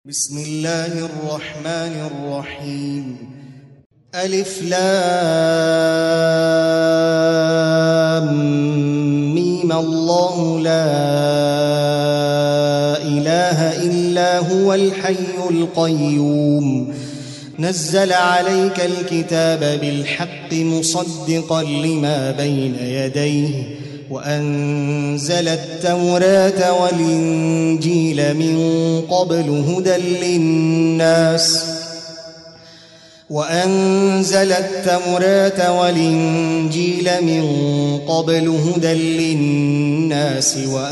بسم الله الرحمن الرحيم. ألف لام ميم. الله لا إله إلا هو الحي القيوم نزل عليك الكتاب بالحق مصدقا لما بين يديه وأنزل التوراة والإنجيل من قبل هدى للناس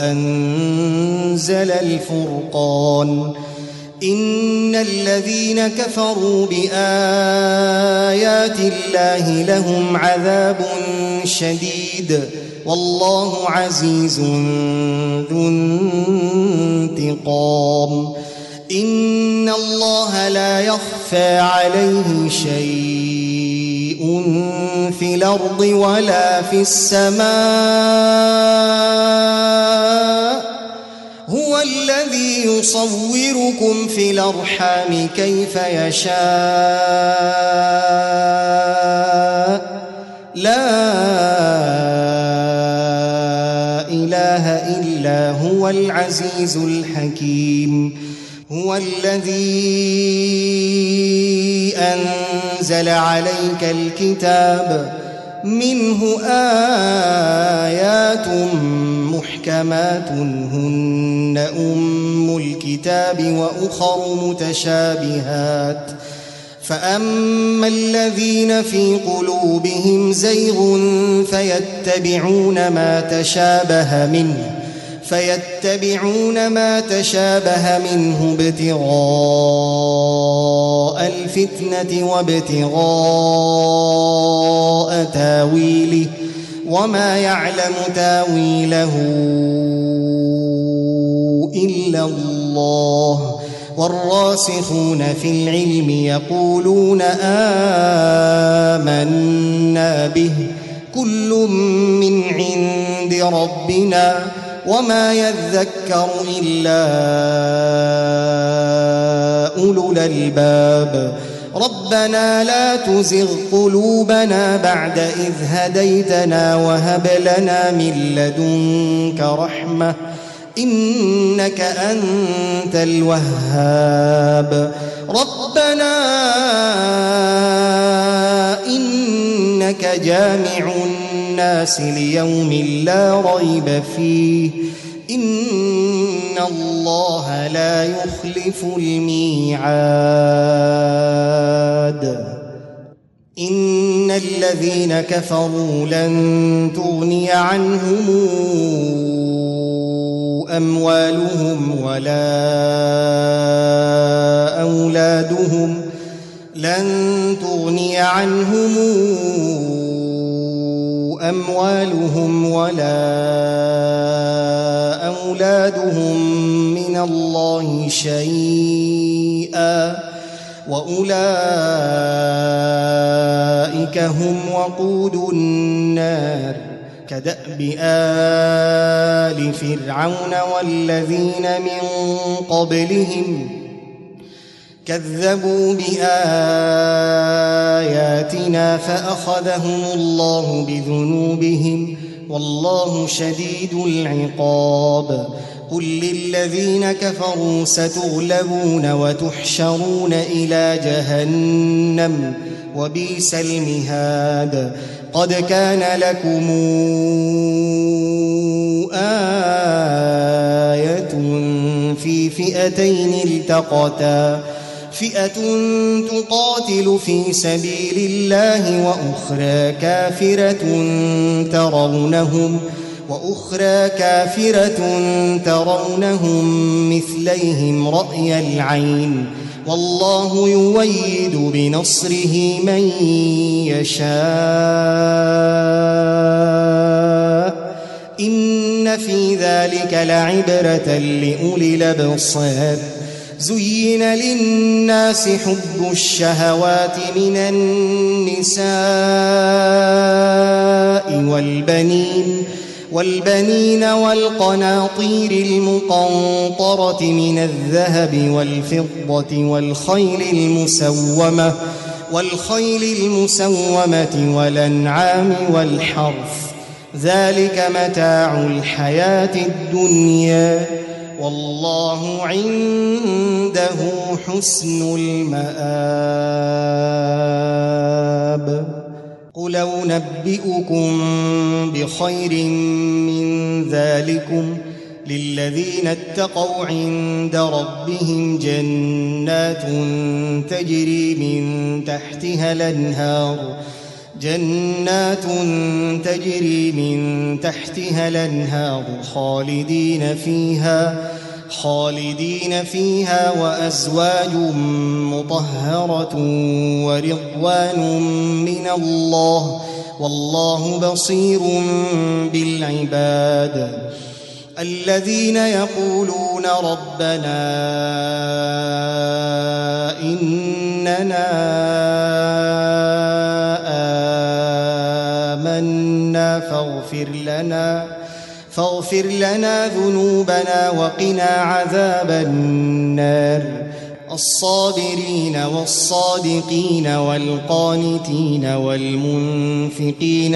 وأنزل الفرقان. إن الذين كفروا بآيات الله لهم عذاب شديد والله عزيز ذو انتقام. إن الله لا يخفى عليه شيء في الأرض ولا في السماء. هو الذي يصوركم في الأرحام كيف يشاء. لا إله إلا هو العزيز الحكيم. هو الذي أنزل عليك الكتاب منه آيات محكمات هن أم الكتاب وأخر متشابهات. فأما الذين في قلوبهم زيغ فيتبعون ما تشابه منه ابتغاء الفتنة وابتغاء تاويله وما يعلم تاويله إلا الله. والراسخون في العلم يقولون آمنا به كل من عند ربنا وما يذكر إلا أولو الألباب. ربنا لا تزغ قلوبنا بعد إذ هديتنا وهب لنا من لدنك رحمة إنك أنت الوهاب. ربنا إنك جامع الناس ليوم لا ريب فيه إن الله لا يخلف الميعاد. إن الذين كفروا لن تغني عنهم أموالهم ولا أولادهم من الله شيئا وأولئك هم وقود النار. كدأب آل فرعون والذين من قبلهم كذبوا بآياتنا فأخذهم الله بذنوبهم والله شديد العقاب. قل للذين كفروا ستغلبون وتحشرون إلى جهنم وبئس المهاد. قد كان لكم آية في فئتين التقتا فئة تقاتل في سبيل الله وأخرى كافرة ترونهم مثليهم رأي العين والله يؤيد بنصره من يشاء. إن في ذلك لعبرة لأولي الأبصار. زين للناس حب الشهوات من النساء والبنين والقناطير المقنطرة من الذهب والفضة والخيل المسومة والأنعام والحرث ذلك متاع الحياة الدنيا والله عنده حسن المآب. قل أنبئكم بخير من ذلكم للذين اتقوا عند ربهم جنات تجري من تحتها الأنهار خالدين فيها وأزواج مطهرة ورضوان من الله والله بصير بالعباد. الذين يقولون ربنا إننا آمنا فاغفر لنا ذنوبنا وقنا عذاب النار. الصابرين والصادقين والقانتين والمنفقين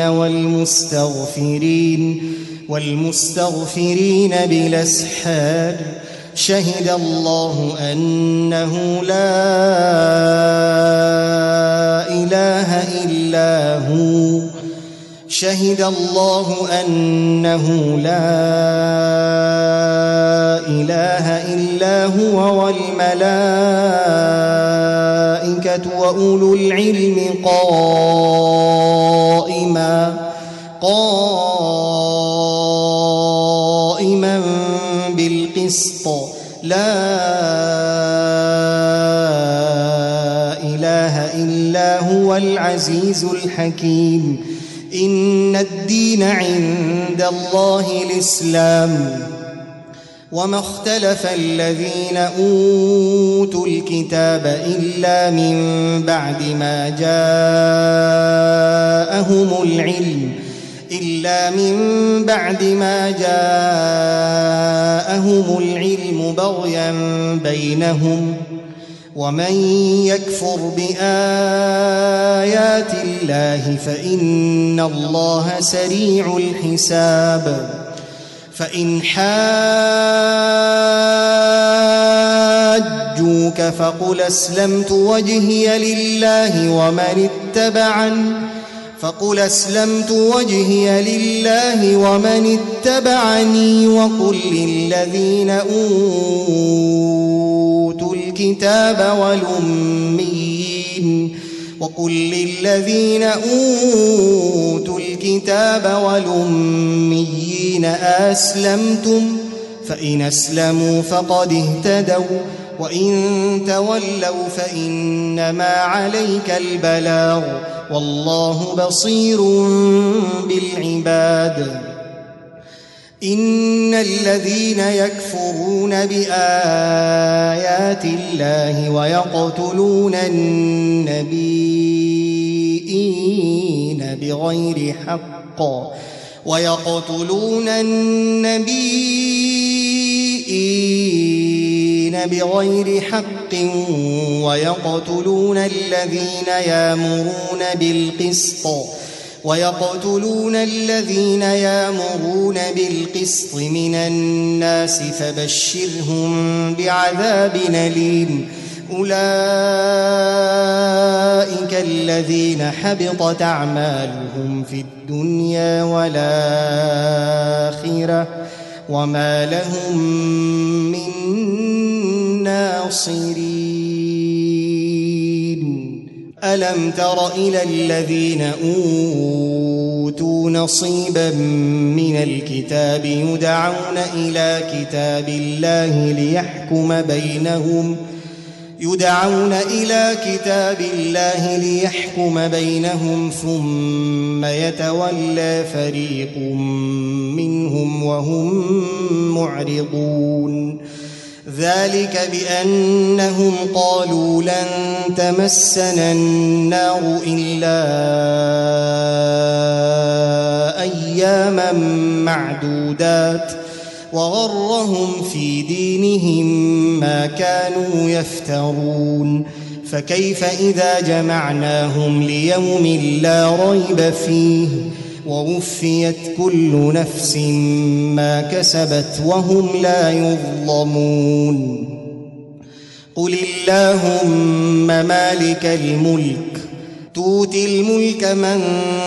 والمستغفرين بالأسحار. شهد الله أنه لا إله إلا هو والملائكة وأولو العلم قائما بالقسط لا إله إلا هو العزيز الحكيم. إن الدين عند الله الإسلام وما اختلف الذين أوتوا الكتاب إلا من بعد ما جاءهم العلم بغيا بينهم. ومن يكفر بآيات الله فإن الله سريع الحساب. فإن حاجوك فقل أسلمت وجهي لله ومن اتبعني وقل للذين أوتوا الكتاب والأميين أسلمتم؟ فإن أسلموا فقد اهتدوا وإن تولوا فإنما عليك البلاغ والله بصير بالعباد. إن الذين يكفرون بآيات الله ويقتلون النبيين بغير حق ويقتلون الذين يأمرون بالقسط من الناس فبشرهم بعذاب أليم. أولئك الذين حبطت أعمالهم في الدنيا والآخرة وما لهم من ناصرين. ألم تر إلى الذين أوتوا نصيبا من الكتاب يدعون إلى كتاب الله ليحكم بينهم ثم يتولى فريق منهم وهم معرضون. ذلك بأنهم قالوا لن تمسنا النار إلا أياما معدودات وغرهم في دينهم ما كانوا يفترون فكيف إذا جمعناهم ليوم لا ريب فيه ووفيت كل نفس ما كسبت وهم لا يظلمون قل اللهم مالك الملك تؤتي الملك من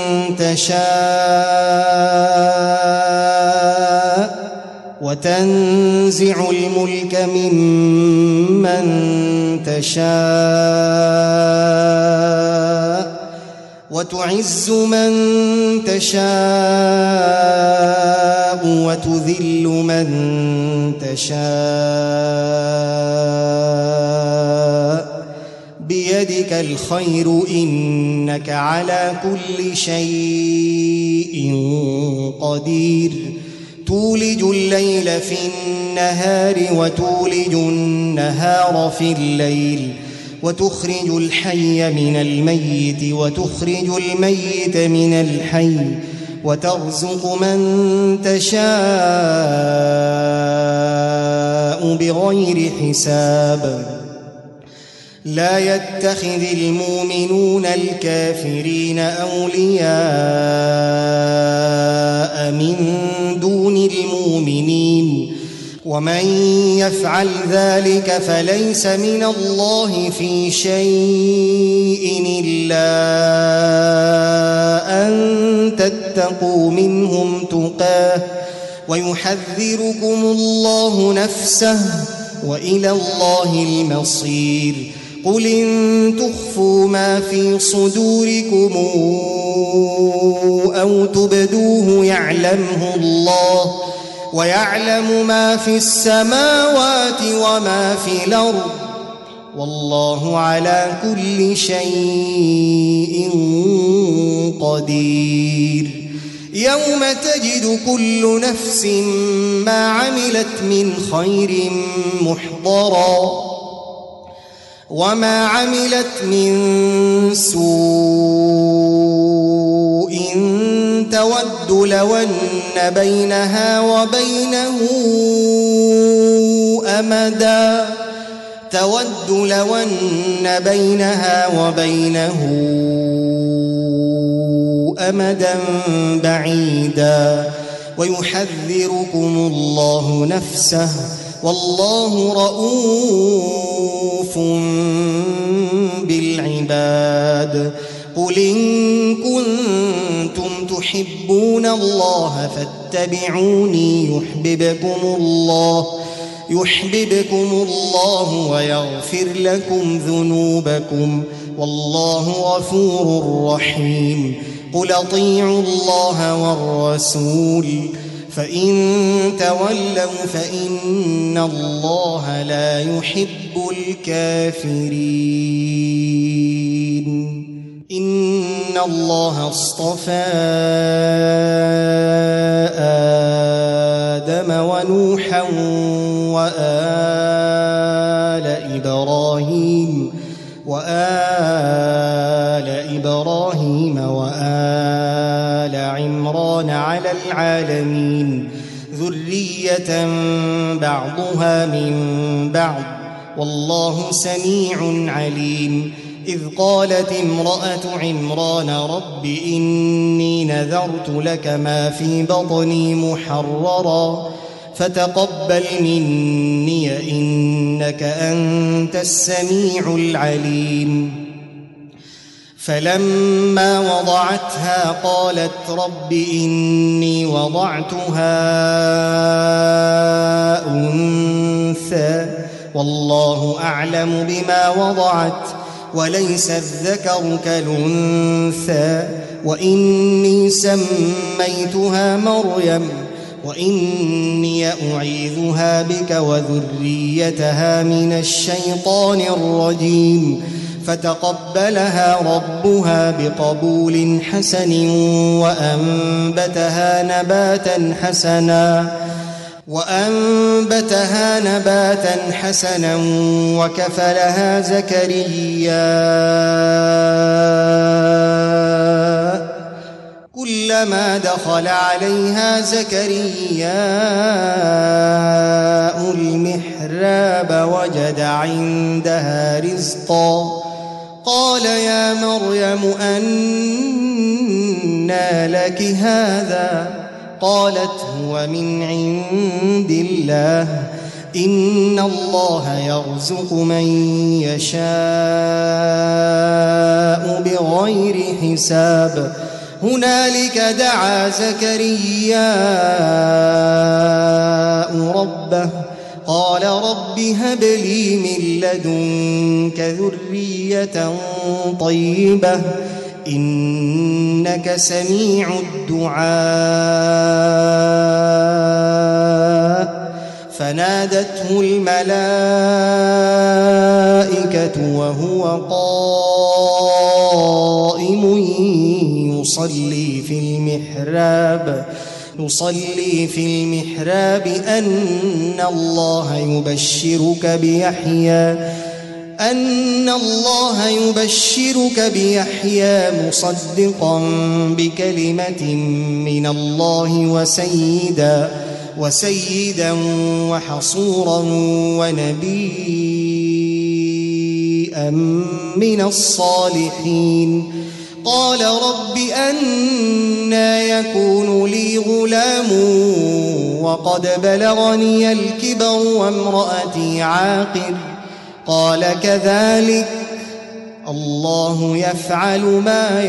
تشاء وتنزع الملك ممن تشاء وتعز من تشاء وتذل من تشاء بيدك الخير إنك على كل شيء قدير تولج الليل في النهار وتولج النهار في الليل وتخرج الحي من الميت وتخرج الميت من الحي وترزق من تشاء بغير حساب لا يتخذ المؤمنون الكافرين أولياء من دون المؤمنين ومن يفعل ذلك فليس من الله في شيء إلا أن تتقوا منهم تقاه ويحذركم الله نفسه وإلى الله المصير قل إن تخفوا ما في صدوركم أو تبدوه يعلمه الله ويعلم ما في السماوات وما في الأرض والله على كل شيء قدير يوم تجد كل نفس ما عملت من خير محضرا وما عملت من سوء تود لو أن بينها وبينه أمدا بعيدا ويحذركم الله نفسه والله رؤوف بالعباد قل إن كنتم تحبون الله فاتبعوني يحببكم الله ويغفر لكم ذنوبكم والله غفور رحيم قل أطيعوا الله والرسول فإن تولوا فإن الله لا يحب الكافرين إن الله اصطفى آدم ونوحا وآل إبراهيم وآل عمران على العالمين ذرية بعضها من بعض والله سميع عليم إذ قالت امرأة عمران رب إني نذرت لك ما في بطني محررا فتقبل مني إنك أنت السميع العليم فلما وضعتها قالت رب إني وضعتها أنثى والله أعلم بما وضعت وليس الذكر كالأنثى وإني سميتها مريم وإني أعيذها بك وذريتها من الشيطان الرجيم فتقبلها ربها بقبول حسن وأنبتها نباتا حسنا وكفلها زكريا كلما دخل عليها زكرياء المحراب وجد عندها رزقا قال يا مريم أنى لك هذا قالت هو من عند الله إن الله يرزق من يشاء بغير حساب هنالك دعا زكرياء ربه قال رب هب لي من لدنك ذرية طيبة إنك سميع الدعاء فنادته الملائكة وهو قائم يصلي في المحراب أن الله يبشرك بيحيى مصدقا بكلمة من الله وسيدا وحصورا ونبيا من الصالحين قال رب أنى يكون لي غلام وقد بلغني الكبر وامرأتي عاقر قال كذلك الله يفعل ما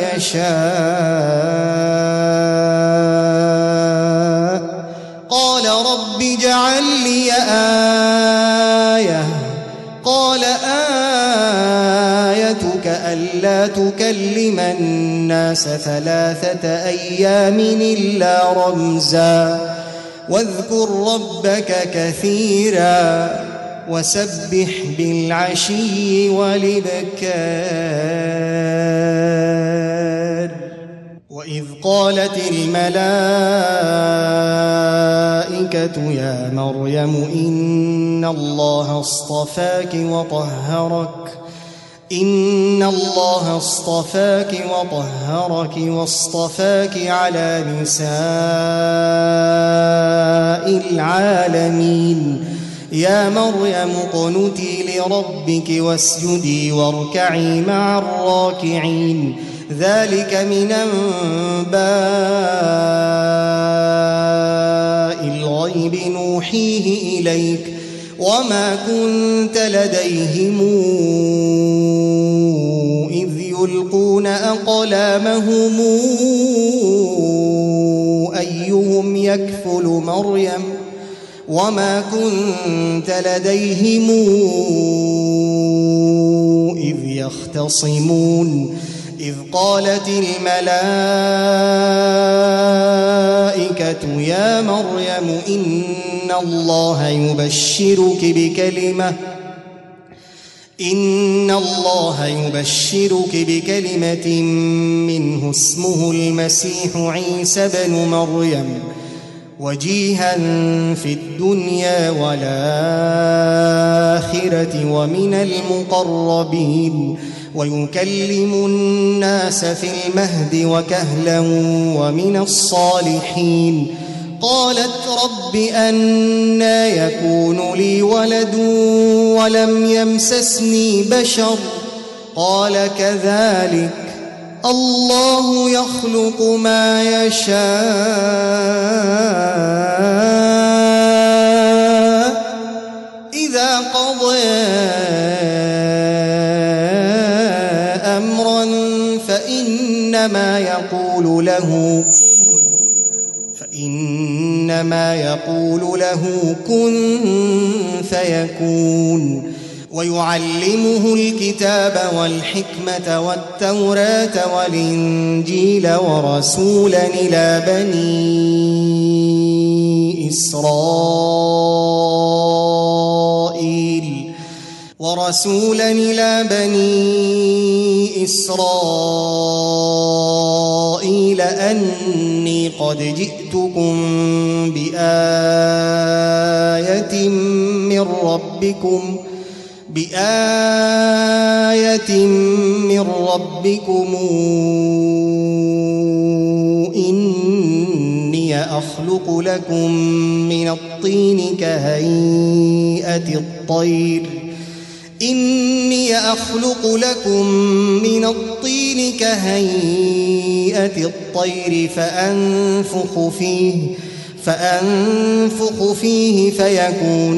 يشاء قال رب اجعل لي آية قال آيتك ألا تكلم الناس 3 أيام إلا رمزا واذكر ربك كثيرا وسبح بالعشي والإبكار وإذ قالت الملائكة يا مريم إن الله اصطفاك وطهرك واصطفاك على نساء العالمين يا مريم اقنتي لربك واسجدي واركعي مع الراكعين ذلك من أنباء الغيب نوحيه إليك وما كنت لديهم إذ يلقون أقلامهم أيهم يكفل مريم وما كنت لديهم إذ يختصمون إذ قالت الملائكة يا مريم إن الله يبشرك بكلمة منه اسمه المسيح عيسى بن مريم وجيها في الدنيا والآخرة ومن المقربين ويكلم الناس في المهد وكهلا ومن الصالحين قالت رب أنى يكون لي ولد ولم يمسسني بشر قال كذلك الله يخلق ما يشاء إذا قضى أمرا فإنما يقول له كن فيكون ويعلمه الكتاب والحكمة والتوراة والإنجيل ورسولا إلى بني إسرائيل أني قد جئتكم بآية من ربكم إني أخلق لكم من الطين كهيئة الطير إني أخلق لكم من الطين كهيئة الطير فأنفخ فيه فيكون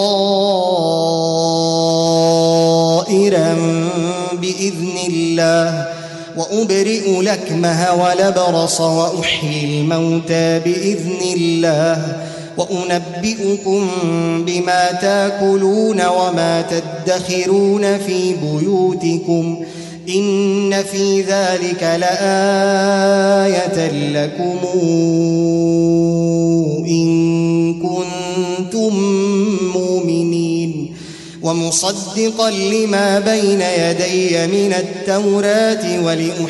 طائرا بإذن الله وأبرئ الأكمه والأبرص وأحيي الموتى بإذن الله وأنبئكم بما تأكلون وما تدخرون في بيوتكم إن في ذلك لآية لكم إن كنتم مؤمنين ومصدقا لما بين يدي من التوراة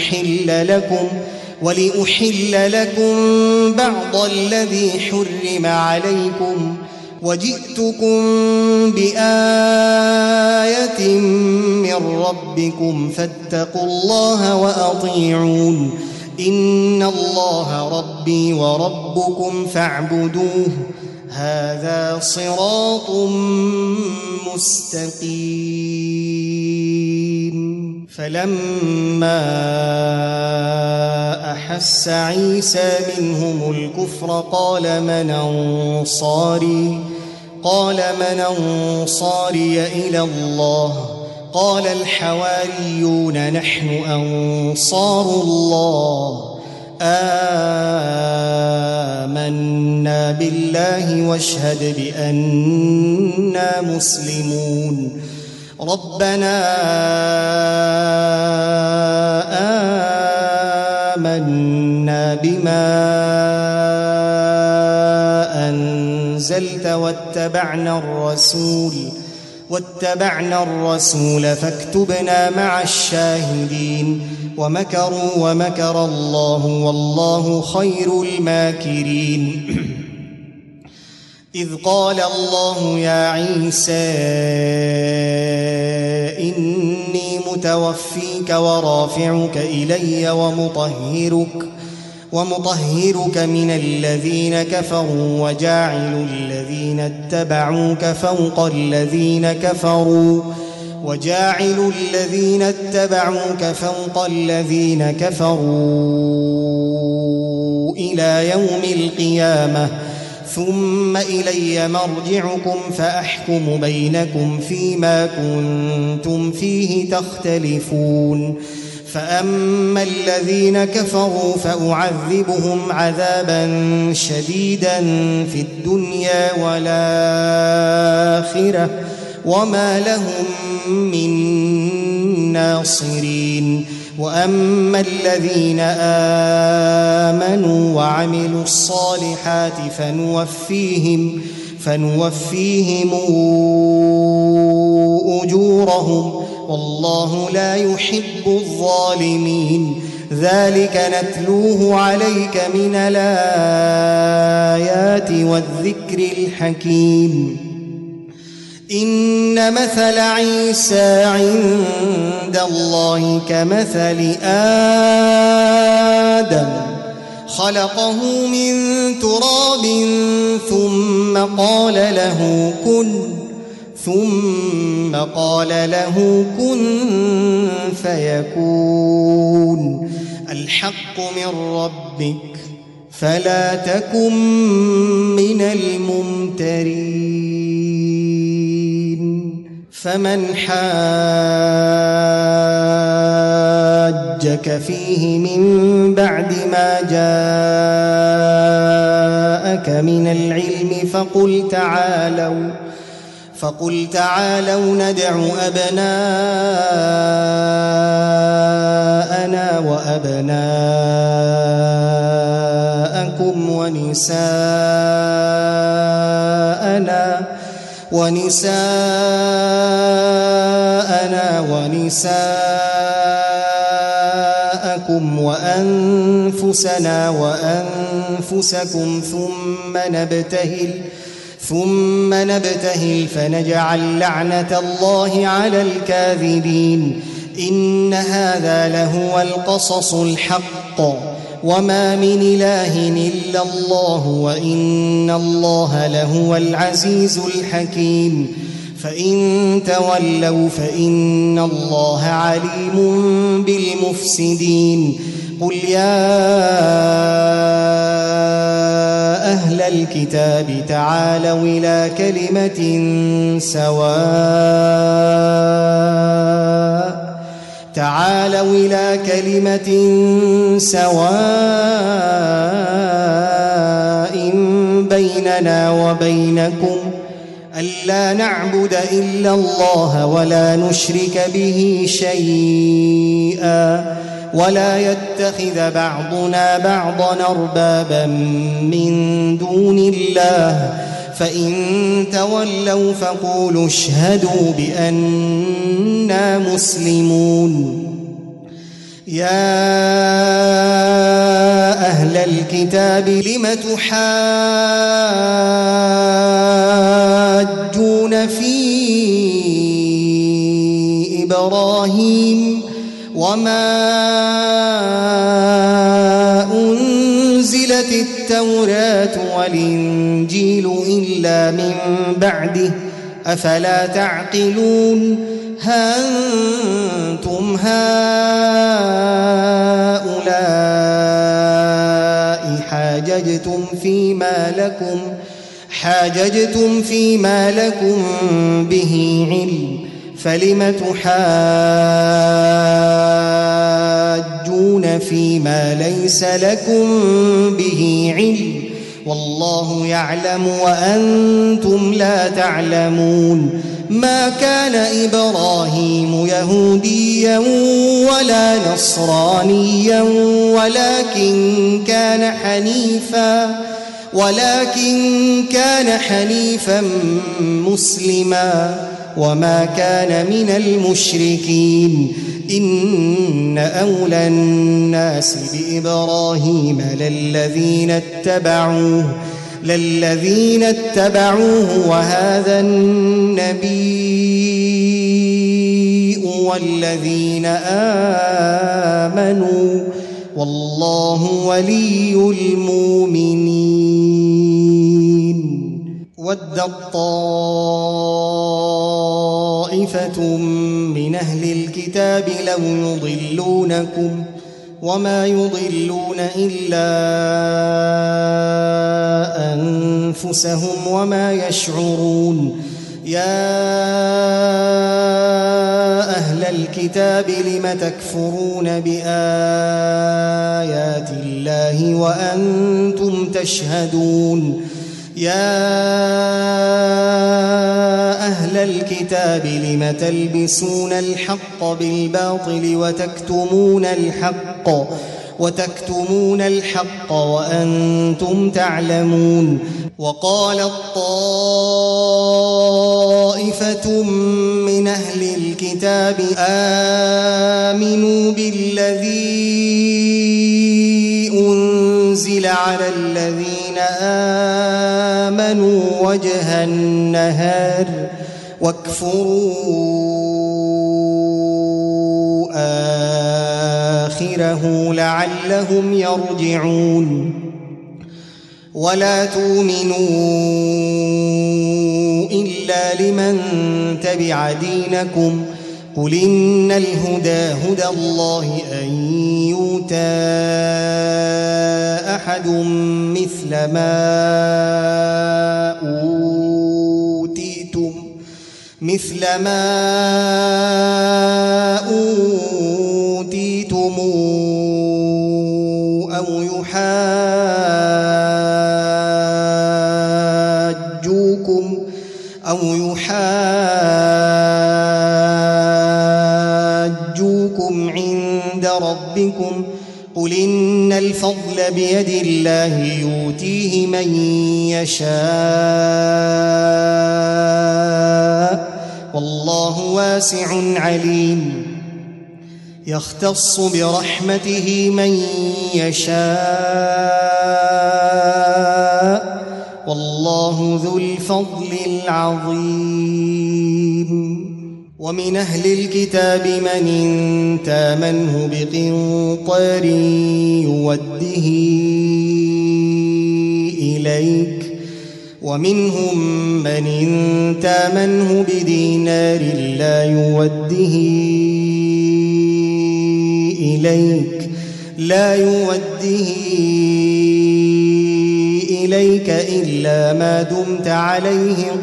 ولأحل لكم بعض الذي حرم عليكم وجئتكم بآية من ربكم فاتقوا الله وأطيعون إن الله ربي وربكم فاعبدوه هذا صراط مستقيم. فلما أحس عيسى منهم الكفر قال من أنصاري إلى الله قال الحواريون نحن أنصار الله آمنا بالله واشهد بأننا مسلمون ربنا آمنا بما أنزلت واتبعنا الرسول فاكتبنا مع الشاهدين ومكروا ومكر الله والله خير الماكرين. إذ قال الله يا عيسى إني متوفيك ورافعك إلي ومطهرك من الذين كفروا وجاعل الذين اتبعوك فوق الذين كفروا إلى يوم القيامة ثم إلي مرجعكم فأحكم بينكم فيما كنتم فيه تختلفون. فأما الذين كفروا فأعذبهم عذابا شديدا في الدنيا والآخرة وما لهم من ناصرين. وأما الذين آمنوا وعملوا الصالحات فنوفيهم أجورهم والله لا يحب الظالمين. ذلك نتلوه عليك من الآيات والذكر الحكيم. إن مثل عيسى عند الله كمثل آدم خلقه من تراب ثم قال له كن فيكون. الحق من ربك فلا تكن من الممترين. فمن حاجك فيه من بعد ما جاءك من العلم فقل تعالوا ندع أبناءنا وأبناءكم ونساءنا ونساءكم وأنفسنا وأنفسكم ثم نبتهل فنجعل لعنة الله على الكاذبين. إن هذا لهو القصص الحق وما من إله إلا الله وإن الله لهو العزيز الحكيم فإن تولوا فإن الله عليم بالمفسدين قل يا أهل الكتاب تعالوا إلى كلمة سواء بيننا وبينكم ألا نعبد إلا الله ولا نشرك به شيئا ولا يتخذ بعضنا بعضا أربابا من دون الله فإن تولوا فقولوا اشهدوا بأننا مسلمون يا أهل الكتاب لم تحاجون في إبراهيم وما أنزلت التوراة والإنجيل إلا من بعده أفلا تعقلون ها أنتم هؤلاء حاججتم فيما لكم به علم فلم تحاجون فيما ليس لكم به علم والله يعلم وأنتم لا تعلمون ما كان إبراهيم يهوديا ولا نصرانيا ولكن كان حنيفا مسلما وما كان من المشركين إن أولى الناس بإبراهيم للذين اتبعوه وهذا النبي والذين آمنوا والله ولي المؤمنين ودت طائفة من أهل الكتاب لو يضلونكم وما يضلون إلا أنفسهم وما يشعرون يا أهل الكتاب لم تكفرون بآيات الله وأنتم تشهدون يا أهل الكتاب لم تلبسون الحق بالباطل وتكتمون الحق وأنتم تعلمون وقالت طائفة من أهل الكتاب آمنوا بالذي أنزل على الذين آمنوا وجه النهار واكفروا آخره لعلهم يرجعون ولا تؤمنوا إلا لمن تبع دينكم قل إن الهدى هدى الله أن يؤتى أحد مثل ما أوتيتم أو يحاجوكم عند ربكم قل إن الفضل بيد الله يؤتيه من يشاء والله واسع عليم يختص برحمته من يشاء والله ذو الفضل العظيم ومن أهل الكتاب من إن تامنه بقنطار يوده إليك ومنهم من إن تامنه بدينار لا يوده إليك إلا ما دمت عليه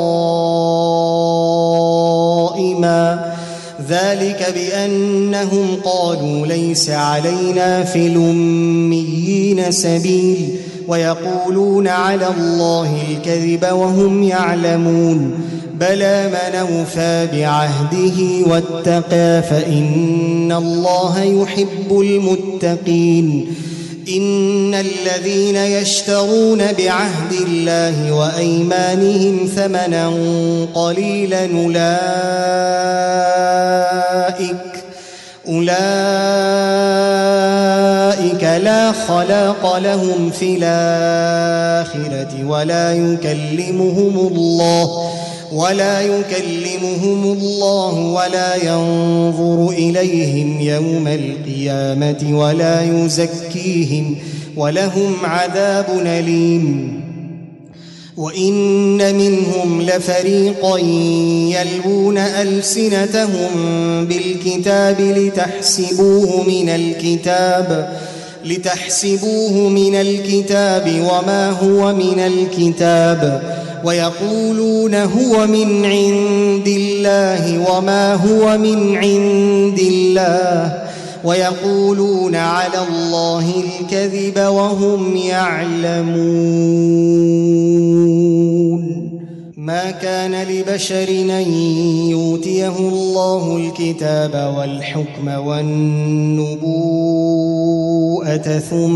قائما ذلك بأنهم قالوا ليس علينا في الأميين سبيل ويقولون على الله الكذب وهم يعلمون بلى من أوفى بعهده واتقى فإن الله يحب المتقين إن الذين يشترون بعهد الله وأيمانهم ثمنا قليلا أولئك لا خلاق لهم في الآخرة ولا يكلمهم الله ولا ينظر إليهم يوم القيامة ولا يزكيهم ولهم عذاب أليم وإن منهم لفريقا يلوون ألسنتهم بالكتاب لتحسبوه من الكتاب وما هو من الكتاب ويقولون هو من عند الله وما هو من عند الله ويقولون على الله الكذب وهم يعلمون ما كان لبشر أن يؤتيه الله الكتاب والحكم والنبوءة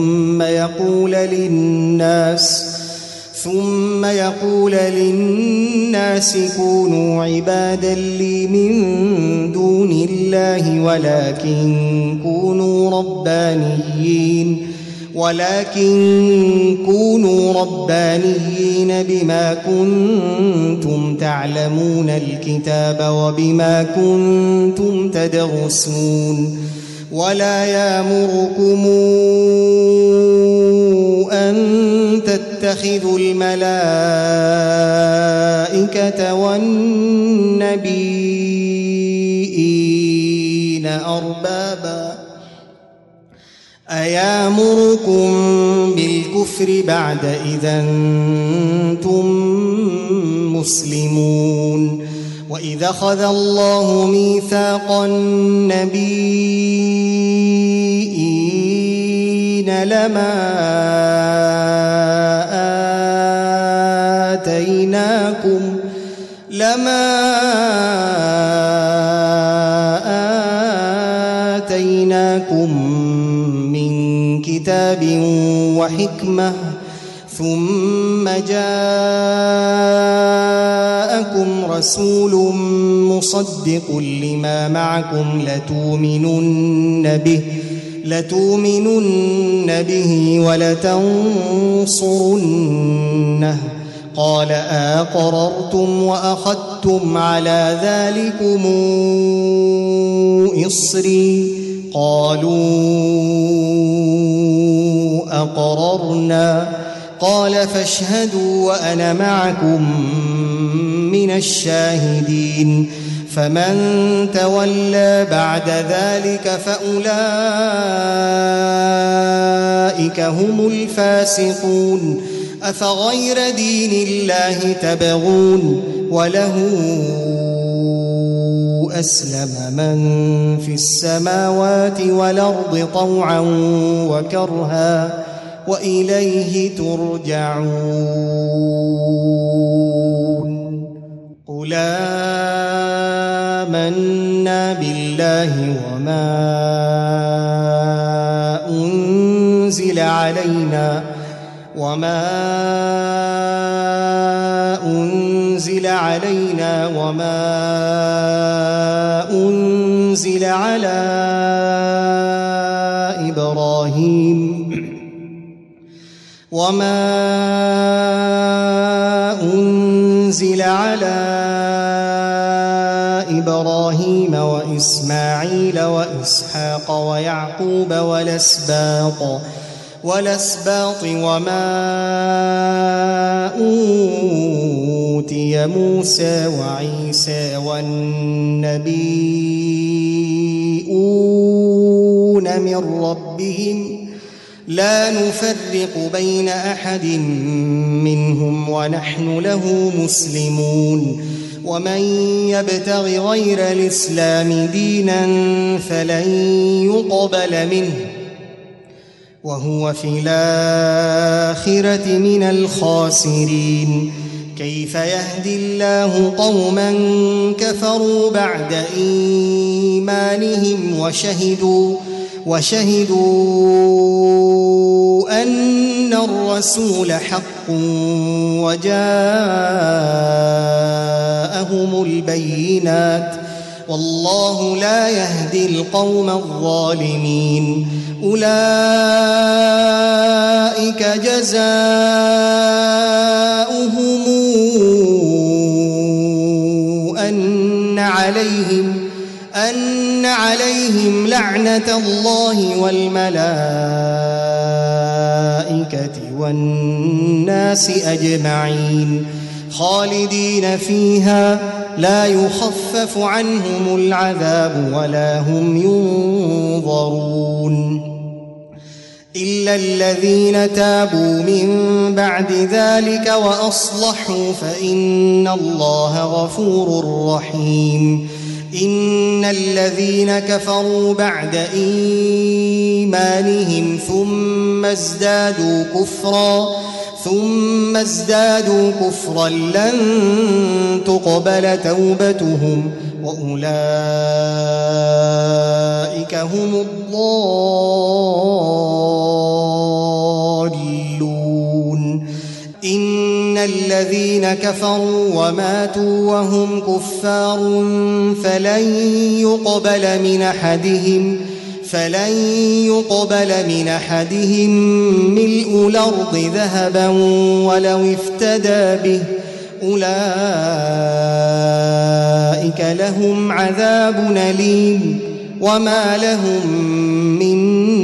ثم يقول للناس كونوا عبادا لي من دون الله ولكن كونوا ربانيين بما كنتم تعلمون الكتاب وبما كنتم تدرسون ولا يأمركم أن تتخذوا الملائكة والنبيين أربابا أيامركم بالكفر بعد إذا أنتم مسلمون وإذا أخذ الله ميثاق النبيين لما آتيناكم من كتاب وحكمة ثم جاءكم رسول مصدق لما معكم لتؤمنن به ولتنصرنه قال أقررتم وأخذتم على ذلكم إصري قالوا أقررنا قال فاشهدوا وأنا معكم من الشاهدين فمن تولى بعد ذلك فأولئك هم الفاسقون أفغير دين الله تبغون وله أسلم من في السماوات والأرض طوعا وكرها وإليه ترجعون قل آمنا بالله وما أنزل علينا وما أنزل على إبراهيم وإسماعيل وإسحاق ويعقوب والأسباط وما أوتي موسى وعيسى والنبيون من ربهم لا نفرق بين أحد منهم ونحن له مسلمون ومن يبتغ غير الإسلام دينا فلن يقبل منه وهو في الآخرة من الخاسرين كيف يهدي الله قوما كفروا بعد إيمانهم وشهدوا أن الرسول حق وجاءهم البينات والله لا يهدي القوم الظالمين أولئك جزاؤهم أن عليهم لعنة الله والملائكة والناس أجمعين خالدين فيها لا يخفف عنهم العذاب ولا هم ينظرون إلا الذين تابوا من بعد ذلك وأصلحوا فإن الله غفور رحيم إن الذين كفروا بعد إيمانهم ثم ازدادوا كفرا لن تقبل توبتهم وأولئك هم الضالون إن الذين كفروا وماتوا وهم كفار فلن يقبل من أحدهم ملء الأرض ذهبا ولو افتدى به أولئك لهم عذاب أليم وما لهم من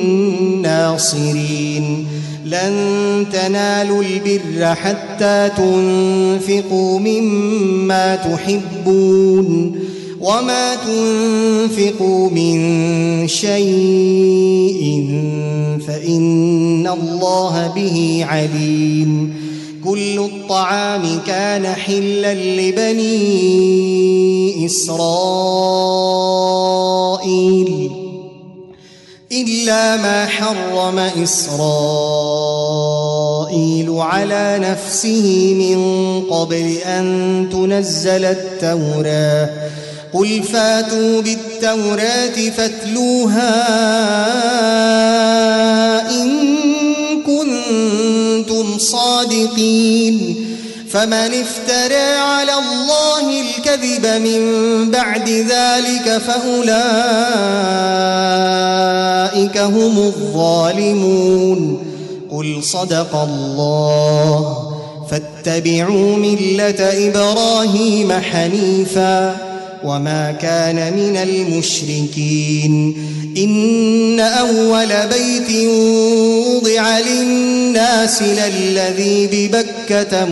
ناصرين لن تنالوا البر حتى تنفقوا مما تحبون وما تنفقوا من شيء فإن الله به عليم كل الطعام كان حلا لبني إسرائيل إلا ما حرم إسرائيل على نفسه من قبل أن تنزل التوراة قل فاتوا بالتوراة فاتلوها إن كنتم صادقين فمن افترى على الله الكذب من بعد ذلك فأولئك هم الظالمون قل صدق الله فاتبعوا ملة إبراهيم حنيفا وما كان من المشركين إن أول بيت وضع للناس للذي ببكة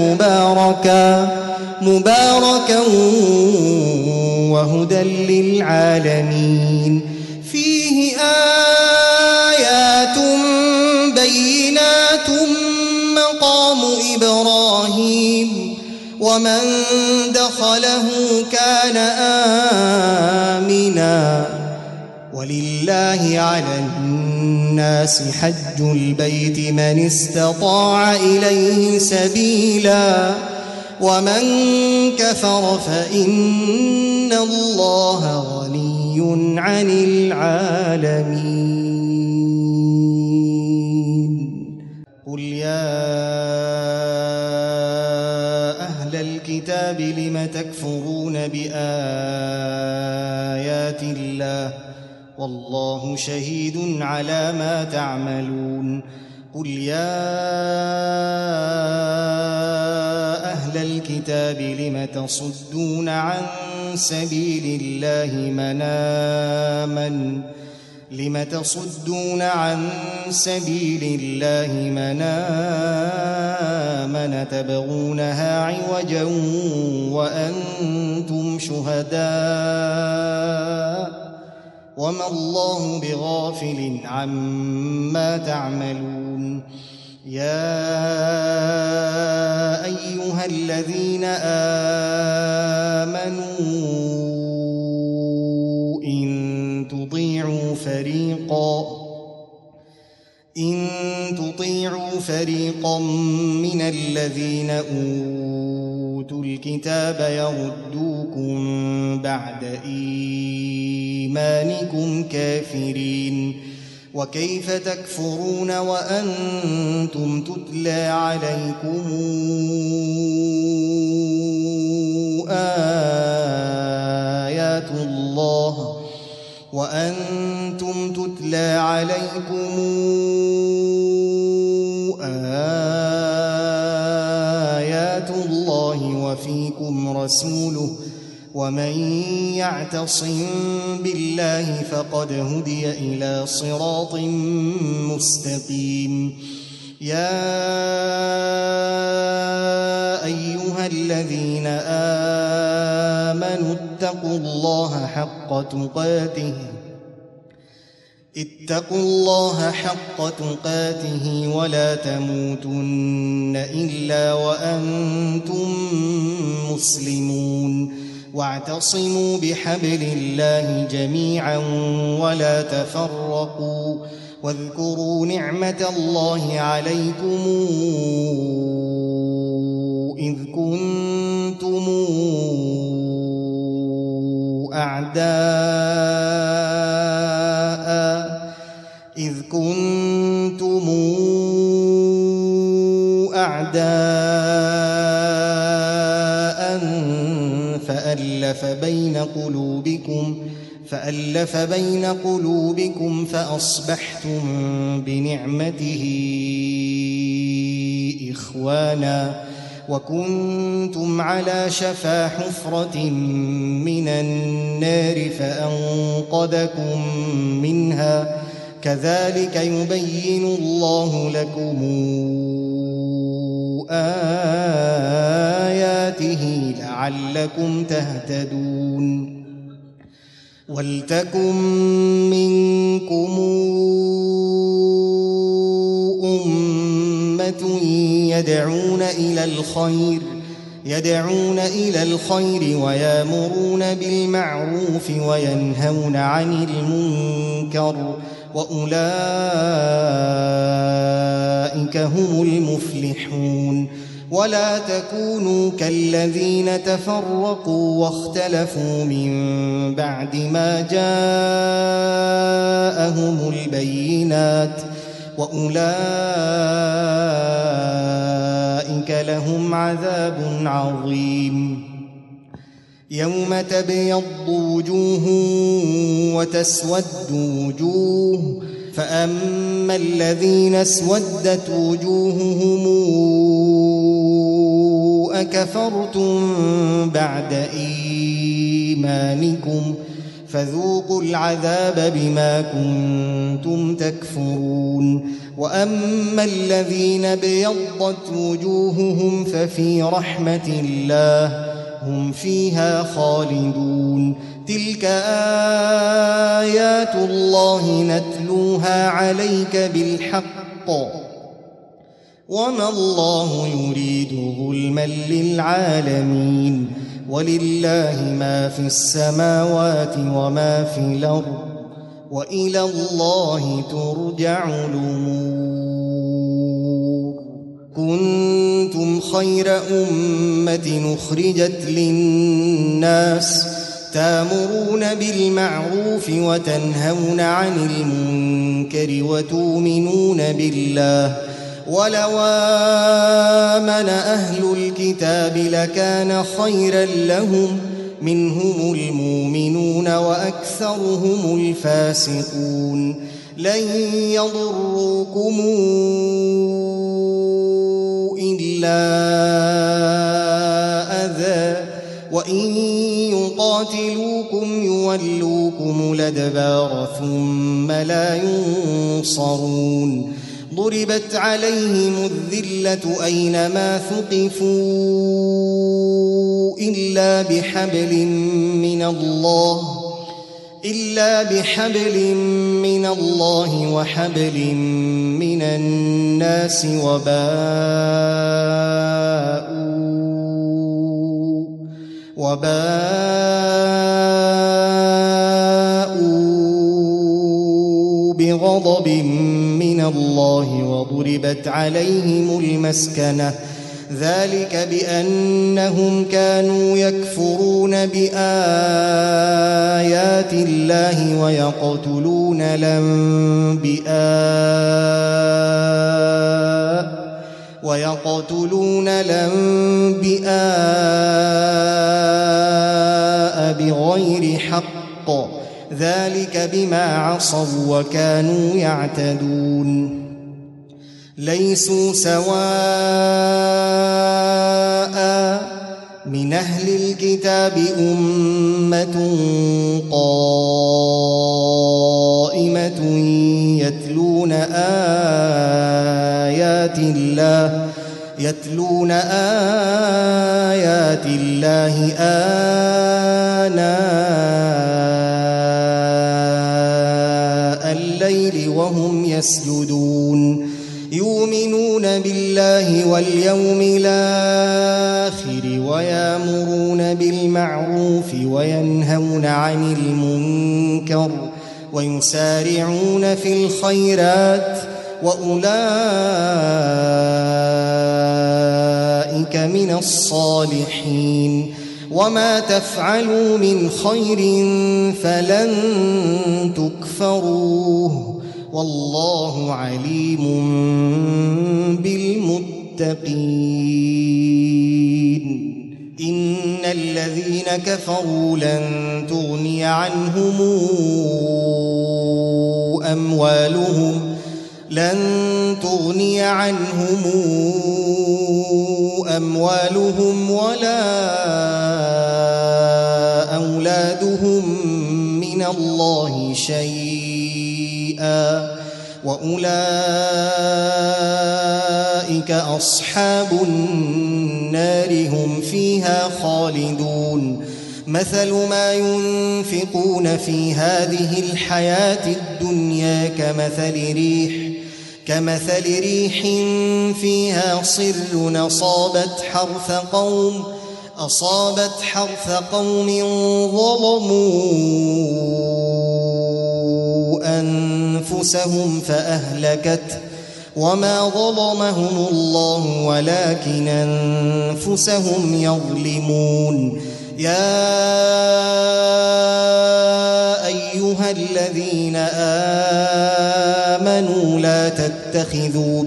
مباركا وهدى للعالمين فيه آيات بينات مقام إبراهيم ومن دخله كان آمنا ولله على الناس حج البيت من استطاع إليه سبيلا ومن كفر فإن الله غني عن العالمين قل يا أهل الكتاب لم تكفرون بآيات الله والله شهيد على ما تعملون قل يا أهل الكتاب لم تصدون عن سبيل الله من آمن تبغونها عوجا وأنتم شهداء وما الله بغافل عما تعملون. يا أيها الذين آمنوا إن تطيعوا فريقا من الذين أوتوا الكتاب يردوكم بعد إيمانكم كافرين. وكيف تكفرون وأنتم تتلى عليكم آيات الله وفيكم رسوله ومن يعتصم بالله فقد هدي إلى صراط مستقيم. يا أيها الذين آمنوا اتقوا الله حق تقاته ولا تموتن إلا وأنتم مسلمون. واعتصموا بحبل الله جميعا ولا تفرقوا واذكروا نعمة الله عليكم إذ كنتم أعداء فألف بين قلوبكم فأصبحتم بنعمته إخوانا وكنتم على شفا حفرة من النار فأنقذكم منها كذلك يبين الله لكم آياته لعلكم تهتدون. ولتكن منكم أمة يدعون إلى الخير ويأمرون بالمعروف وينهون عن المنكر وأولئك هم المفلحون. ولا تكونوا كالذين تفرقوا واختلفوا من بعد ما جاءهم البينات وأولئك لهم عذاب عظيم. يوم تبيض وجوه وتسود وجوه فأما الذين اسودت وجوههم أكفرتم بعد إيمانكم فذوقوا العذاب بما كنتم تكفرون. وأما الذين ابيضت وجوههم ففي رحمة الله هم فيها خالدون. تلك آيات الله نتلوها عليك بالحق وما الله يريد ظلما للعالمين. ولله ما في السماوات وما في الأرض وإلى الله ترجع الأمور. كنتم خير أمة أخرجت للناس تأمرون بالمعروف وتنهون عن المنكر وتؤمنون بالله. ولو آمن أهل الكتاب لكان خيرا لهم منهم المؤمنون وأكثرهم الفاسقون. لن يضروكم إلا وإن يقاتلوكم يولوكم الأدبار ثم لا ينصرون ضربت عليهم الذلة أينما ثقفوا إلا بحبل من الله وحبل من الناس وباءوا بغضب من الله وضربت عليهم المسكنة ذلك بأنهم كانوا يكفرون بآيات الله ويقتلون الأنبياء بغير حق ذلك بما عصوا وكانوا يعتدون ليسوا سواء من أهل الكتاب أمة قائمة يتلون آيات الله آناء الليل وهم يسجدون يؤمنون بالله واليوم الآخر ويأمرون بالمعروف وينهون عن المنكر ويسارعون في الخيرات وأولئك من الصالحين وما تفعلوا من خير فلن تكفروه والله عليم بالمتقين إن الذين كفروا لن تغني عنهم أموالهم ولا أولادهم من الله شيئا وأولئك أصحاب النار هم فيها خالدون مثل ما ينفقون في هذه الحياة الدنيا كمثل ريح فيها صر أصابت حرث قوم ظلموا أنفسهم فأهلكت وما ظلمهم الله ولكن أنفسهم يظلمون يا أيها الذين آمنوا لا تتخذوا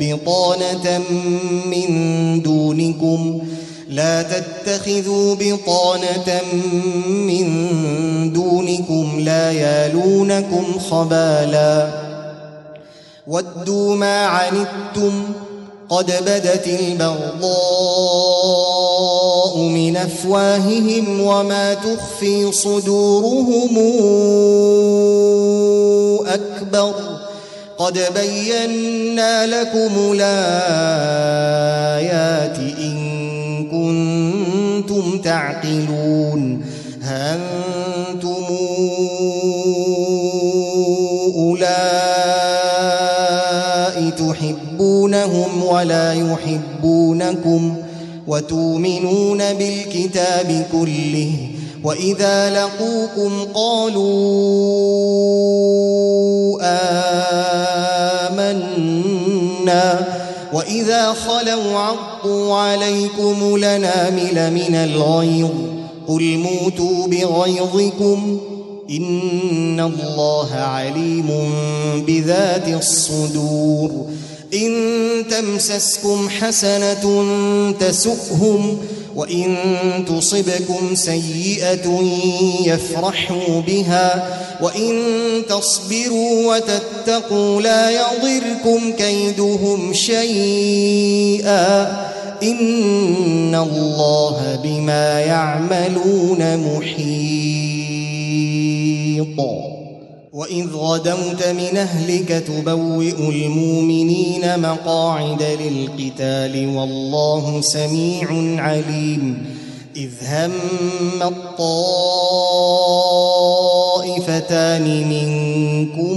بطانة من دونكم لا يالونكم خبالا ودوا ما عنتم قد بدت البغضاء من أفواههم وما تخفي صدورهم أكبر قد بينا لكم الآيات إن كنتم تعقلون ها أنتم أولئك تحبونهم ولا يحبونكم وتؤمنون بالكتاب كله وإذا لقوكم قالوا آمنا وإذا خلوا عضوا عليكم الأنامل من الغيظ قل موتوا بغيظكم إن الله عليم بذات الصدور إن تمسسكم حسنة تسؤهم وإن تصبكم سيئة يفرحوا بها وإن تصبروا وتتقوا لا يضركم كيدهم شيئا إن الله بما يعملون محيط. وإذ غدوت من أهلك تبوئ المؤمنين مقاعد للقتال والله سميع عليم. إذ هم الطائفتان منكم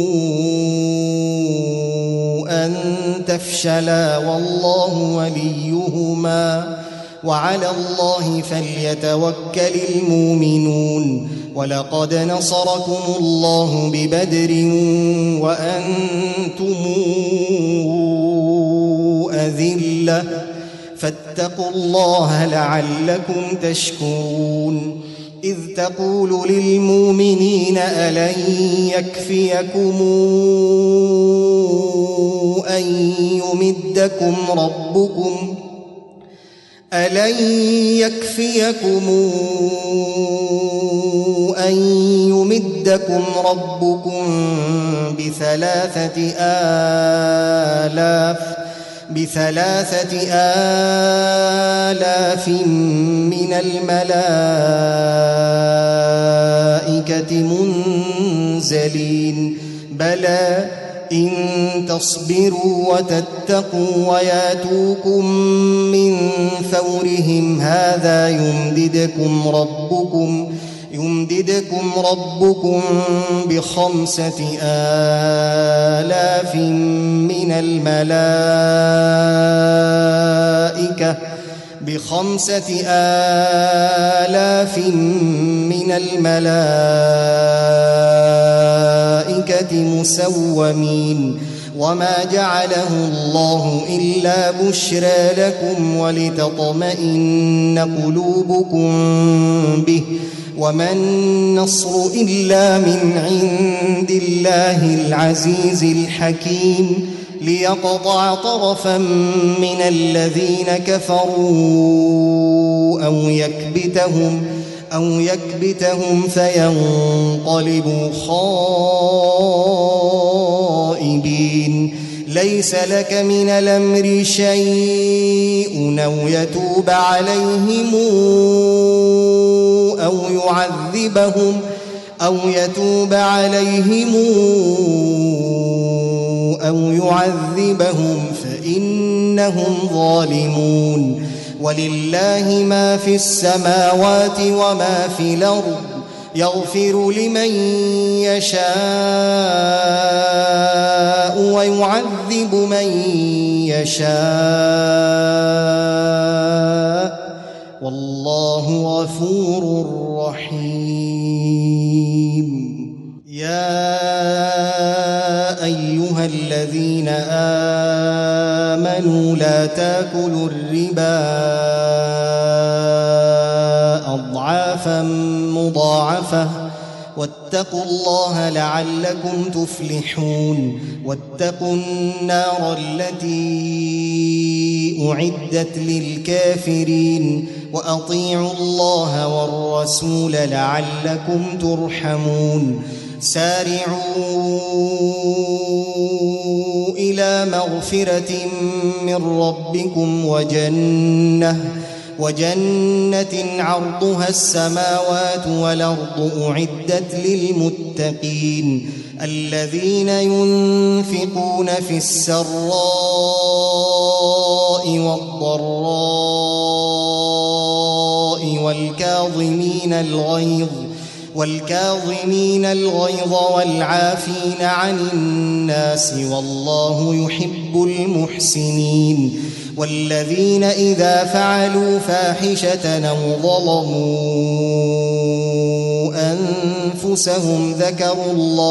أن تفشلا والله وليهما وعلى الله فليتوكل المؤمنون. ولقد نصركم الله ببدر وأنتم أذلة فاتقوا الله لعلكم تشكرون. إذ تقول للمؤمنين ألن يكفيكم أن يمدكم ربكم بثلاثة آلاف من الملائكة منزلين بلى إن تصبروا وتتقوا وياتوكم من فورهم هذا يمددكم ربكم ب5,000 من الملائكة مسومين. وما جعله الله إلا بشرى لكم ولتطمئن قلوبكم به وما النصر إلا من عند الله العزيز الحكيم ليقطع طرفا من الذين كفروا أو يكبتهم فينقلبوا خائبين. ليس لك من الأمر شيء أو يتوب عليهم أو يعذبهم فإنهم ظالمون. ولله ما في السماوات وما في الأرض يغفر لمن يشاء ويعذب من يشاء والله غفور رحيم. يا أيها الذين آمنوا لا تأكلوا الربا أضعافا مضاعفة واتقوا الله لعلكم تفلحون. واتقوا النار التي أعدت للكافرين وأطيعوا الله والرسول لعلكم ترحمون. سارعوا إلى مغفرة من ربكم وجنة عرضها السماوات والأرض أعدت للمتقين الذين ينفقون في السراء والضراء والكاظمين الغيظ والعافين عن الناس والله يحب المحسنين. والذين إذا فعلوا فاحشة أو ظلموا أنفسهم ذكروا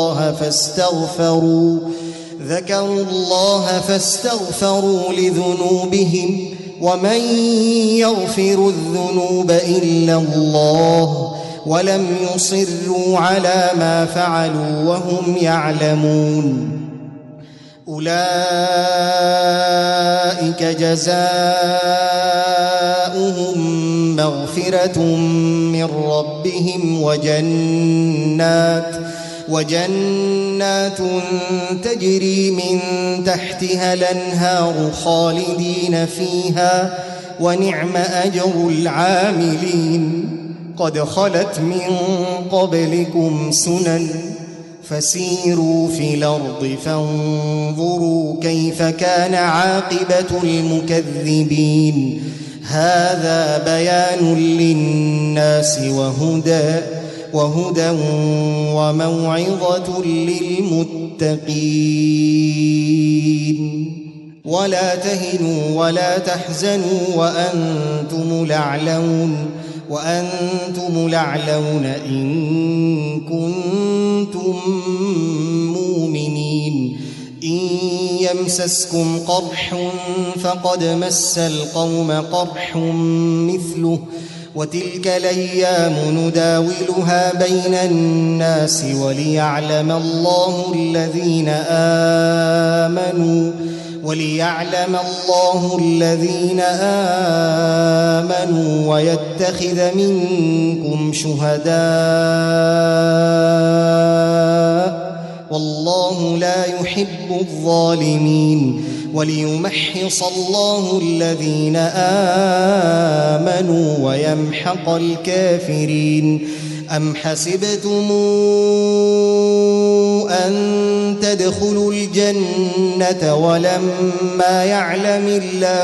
الله فاستغفروا لذنوبهم ومن يغفر الذنوب إلا الله ولم يصروا على ما فعلوا وهم يعلمون. أولئك جزاؤهم مغفرة من ربهم وجنات تجري من تحتها الأنهار خالدين فيها ونعم أجر العاملين. قد خلت من قبلكم سنن فسيروا في الأرض فانظروا كيف كان عاقبة المكذبين. هذا بيان للناس وهدى وموعظة للمتقين. ولا تهنوا ولا تحزنوا وأنتم الأعلون إن كنتم مؤمنين. إن يمسسكم قرح فقد مس القوم قرح مثله وتلك الأيام نداولها بين الناس وليعلم الله الذين آمنوا ويتخذ منكم شهداء والله لا يحب الظالمين. وليمحص الله الذين آمنوا ويمحق الكافرين. أم حسبتم أن تدخلوا الجنة ولما يعلم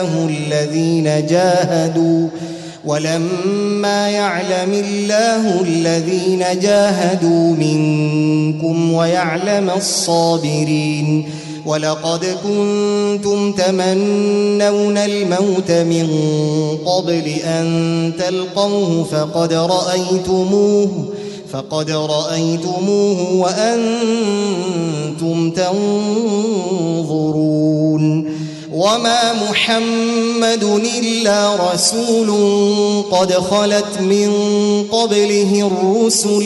الله الذين جاهدوا منكم ويعلم الصابرين. ولقد كنتم تمنون الموت من قبل أن تلقوه فقد رأيتموه وأنتم تنظرون. وما محمد إلا رسول قد خلت من قبله الرسل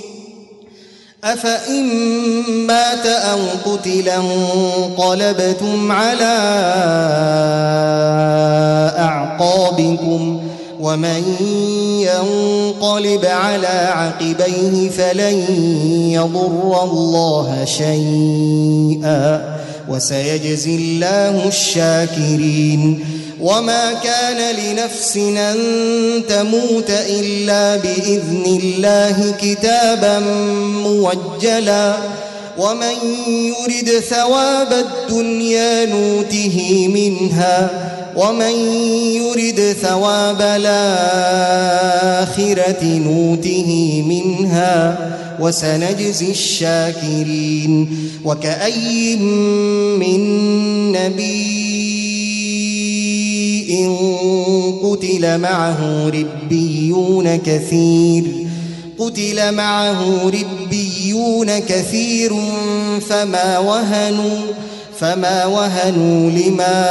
أفإن مات أو قتل انقلبتم على أعقابكم ومن ينقلب على عقبيه فلن يضر الله شيئا وسيجزي الله الشاكرين. وما كان لنفس أن تموت إلا بإذن الله كتابا موجلا ومن يرد ثواب الدنيا نوته منها ومن يرد ثواب الآخرة نوته منها وسنجزي الشاكرين. وكأي من نبي قتل معه ربيون كثير فما وهنوا لما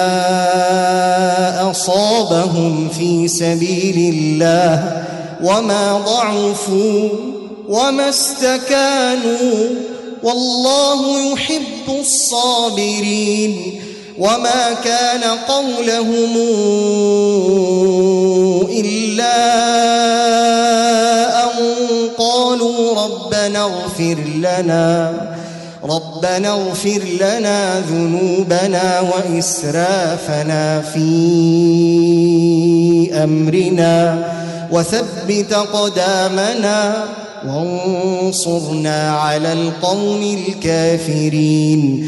أصابهم في سبيل الله وما ضعفوا وما استكانوا والله يحب الصابرين. وما كان قولهم إلا أن قالوا ربنا اغفر لنا ذنوبنا وإسرافنا في أمرنا وثبت قدامنا وانصرنا على القوم الكافرين.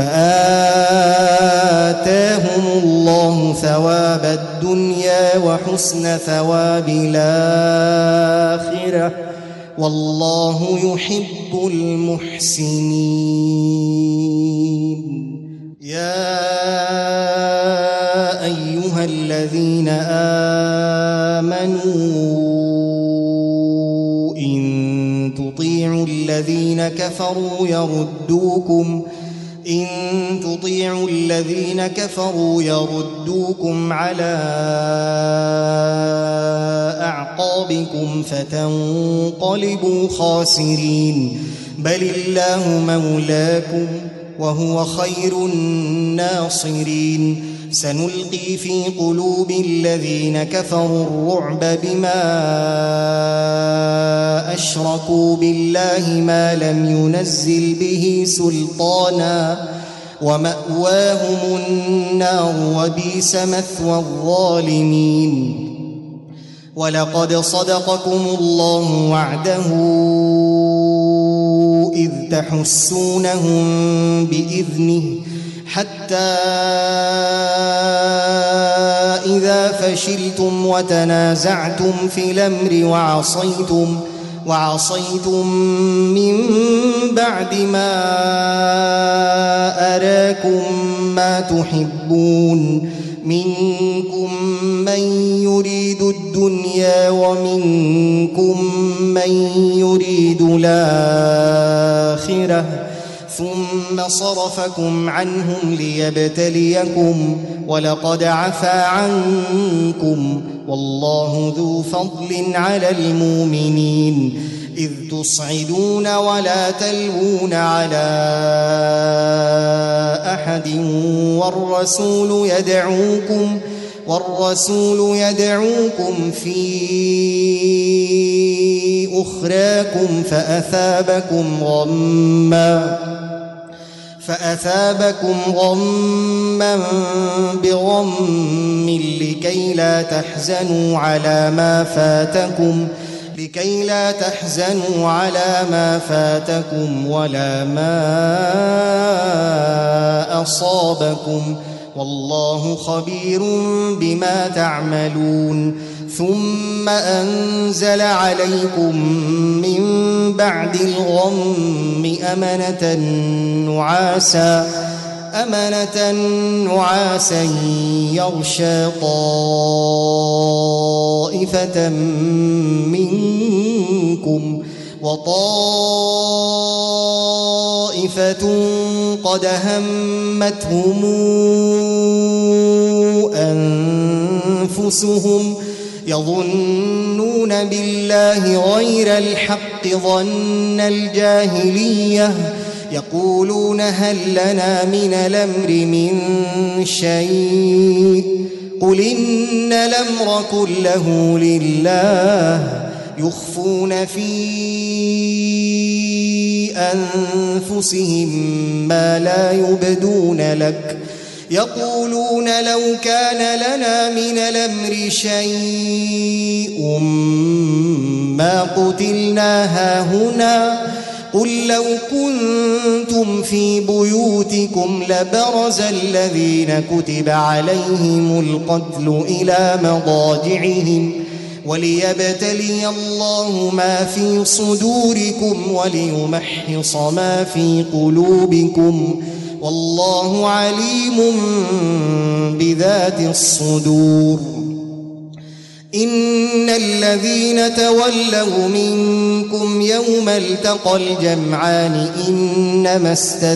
فآتاهم الله ثواب الدنيا وحسن ثواب الآخرة والله يحب المحسنين. يا أيها الذين آمنوا إن تطيعوا الذين كفروا يردوكم على أعقابكم فتنقلبوا خاسرين. بل الله مولاكم وهو خير الناصرين. سنلقي في قلوب الذين كفروا الرعب بما أشركوا بالله ما لم ينزل به سلطانا ومأواهم النار وبئس مثوى الظالمين. ولقد صدقكم الله وعده إذ تحسونهم بإذنه حتى إذا فشلتم وتنازعتم في الأمر وعصيتم من بعد ما أراكم ما تحبون منكم من يريد الدنيا ومنكم من يريد الآخرة ثم صرفكم عنهم ليبتليكم ولقد عفا عنكم والله ذو فضل على المؤمنين إذ تصعدون ولا تلوون على أحد والرسول يدعوكم في أخراكم فأثابكم غما بغم لكي لا تحزنوا على ما فاتكم ولا ما أصابكم والله خبير بما تعملون. ثم أنزل عليكم من بعد الغم أمنة نعاسا يغشى طائفة منكم وطائفة قد همتهم أنفسهم يظنون بالله غير الحق ظن الجاهلية يقولون هل لنا من الأمر من شيء قل إن الأمر كله لله يخفون في أنفسهم ما لا يبدون لك يقولون لو كان لنا من الأمر شيء ما قتلنا هاهنا قل لو كنتم في بيوتكم لبرز الذين كتب عليهم القتل إلى مضاجعهم وليبتلي الله ما في صدوركم وليمحص ما في قلوبكم والله عليم بذات الصدور. إن الذين تولوا منكم يوم التقى الجمعان إنما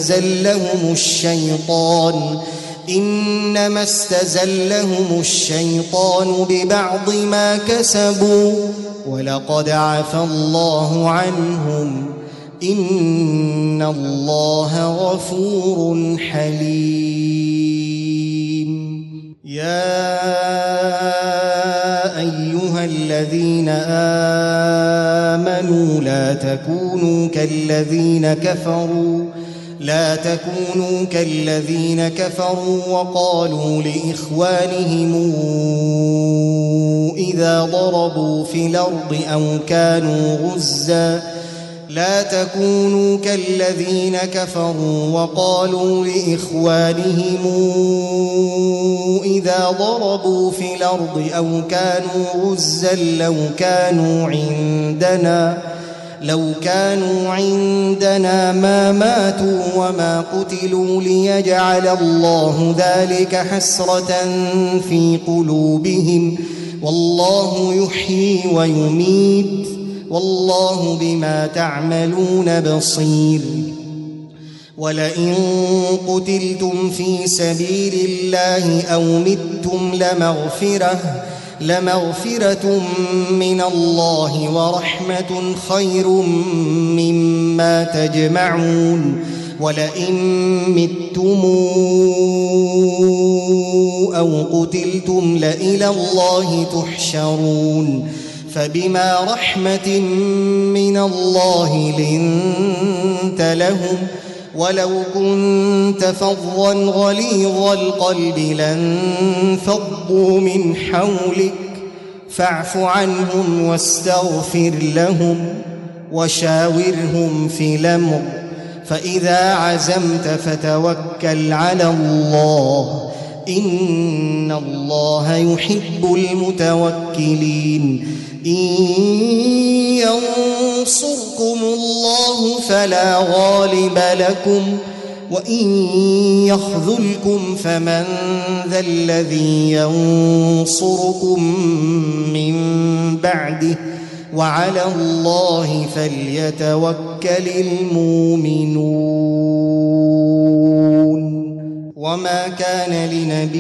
استزلهم الشيطان ببعض ما كسبوا ولقد عفى الله عنهم إن الله غفور حليم. يا أيها الذين آمنوا لا تكونوا كالذين كفروا وقالوا لإخوانهم إذا ضربوا في الأرض أو كانوا غزا لو كانوا عندنا ما ماتوا وما قتلوا ليجعل الله ذلك حسرة في قلوبهم والله يحيي ويميت والله بما تعملون بصير. ولئن قتلتم في سبيل الله أو متم لمغفرة من الله ورحمة خير مما تجمعون. ولئن متم أو قتلتم لإلى الله تحشرون فبما رحمة من الله لنت لهم ولو كنت فظا غليظ القلب لانفضوا من حولك فاعف عنهم واستغفر لهم وشاورهم في الأمر فإذا عزمت فتوكل على الله إن الله يحب المتوكلين إن ينصركم الله فلا غالب لكم وإن يخذلكم فمن ذا الذي ينصركم من بعده وعلى الله فليتوكل المؤمنون وما كان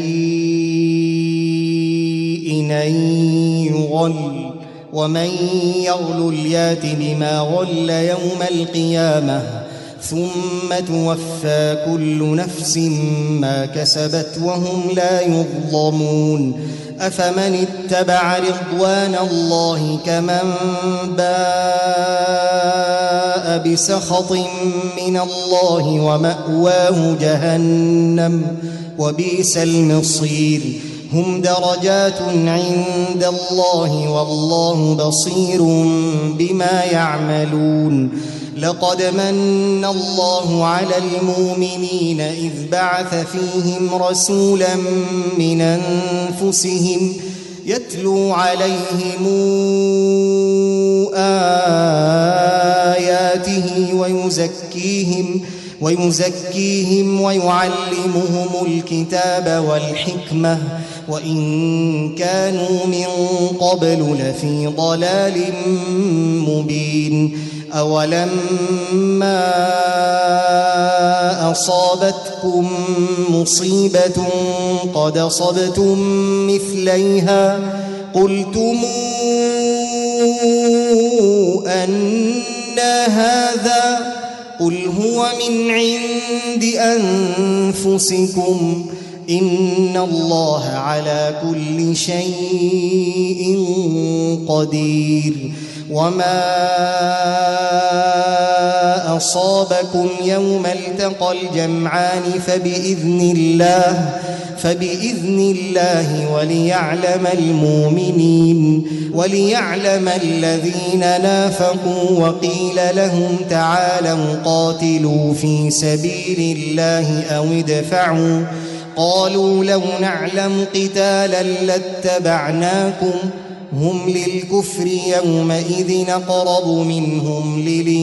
لنبي أن يغل ومن يغل يات بما غل يوم القيامة ثم توفى كل نفس ما كسبت وهم لا يظلمون أفمن اتبع رضوان الله كمن باء بسخط من الله ومأواه جهنم وبئس المصير هم درجات عند الله والله بصير بما يعملون لقد من الله على المؤمنين إذ بعث فيهم رسولا من أنفسهم يتلو عليهم آياته ويزكيهم ويعلمهم الكتاب والحكمة وإن كانوا من قبل لفي ضلال مبين أولما أصابتكم مصيبة قد أصبتم مثليها قلتم أن هذا قل هو من عند أنفسكم إن الله على كل شيء قدير وما أصابكم يوم التقى الجمعان فبإذن الله وليعلم الذين نافقوا وقيل لهم تعالوا قاتلوا في سبيل الله أو ادفعوا قالوا لو نعلم قتالا لاتبعناكم هم للكفر يومئذ أقرب منهم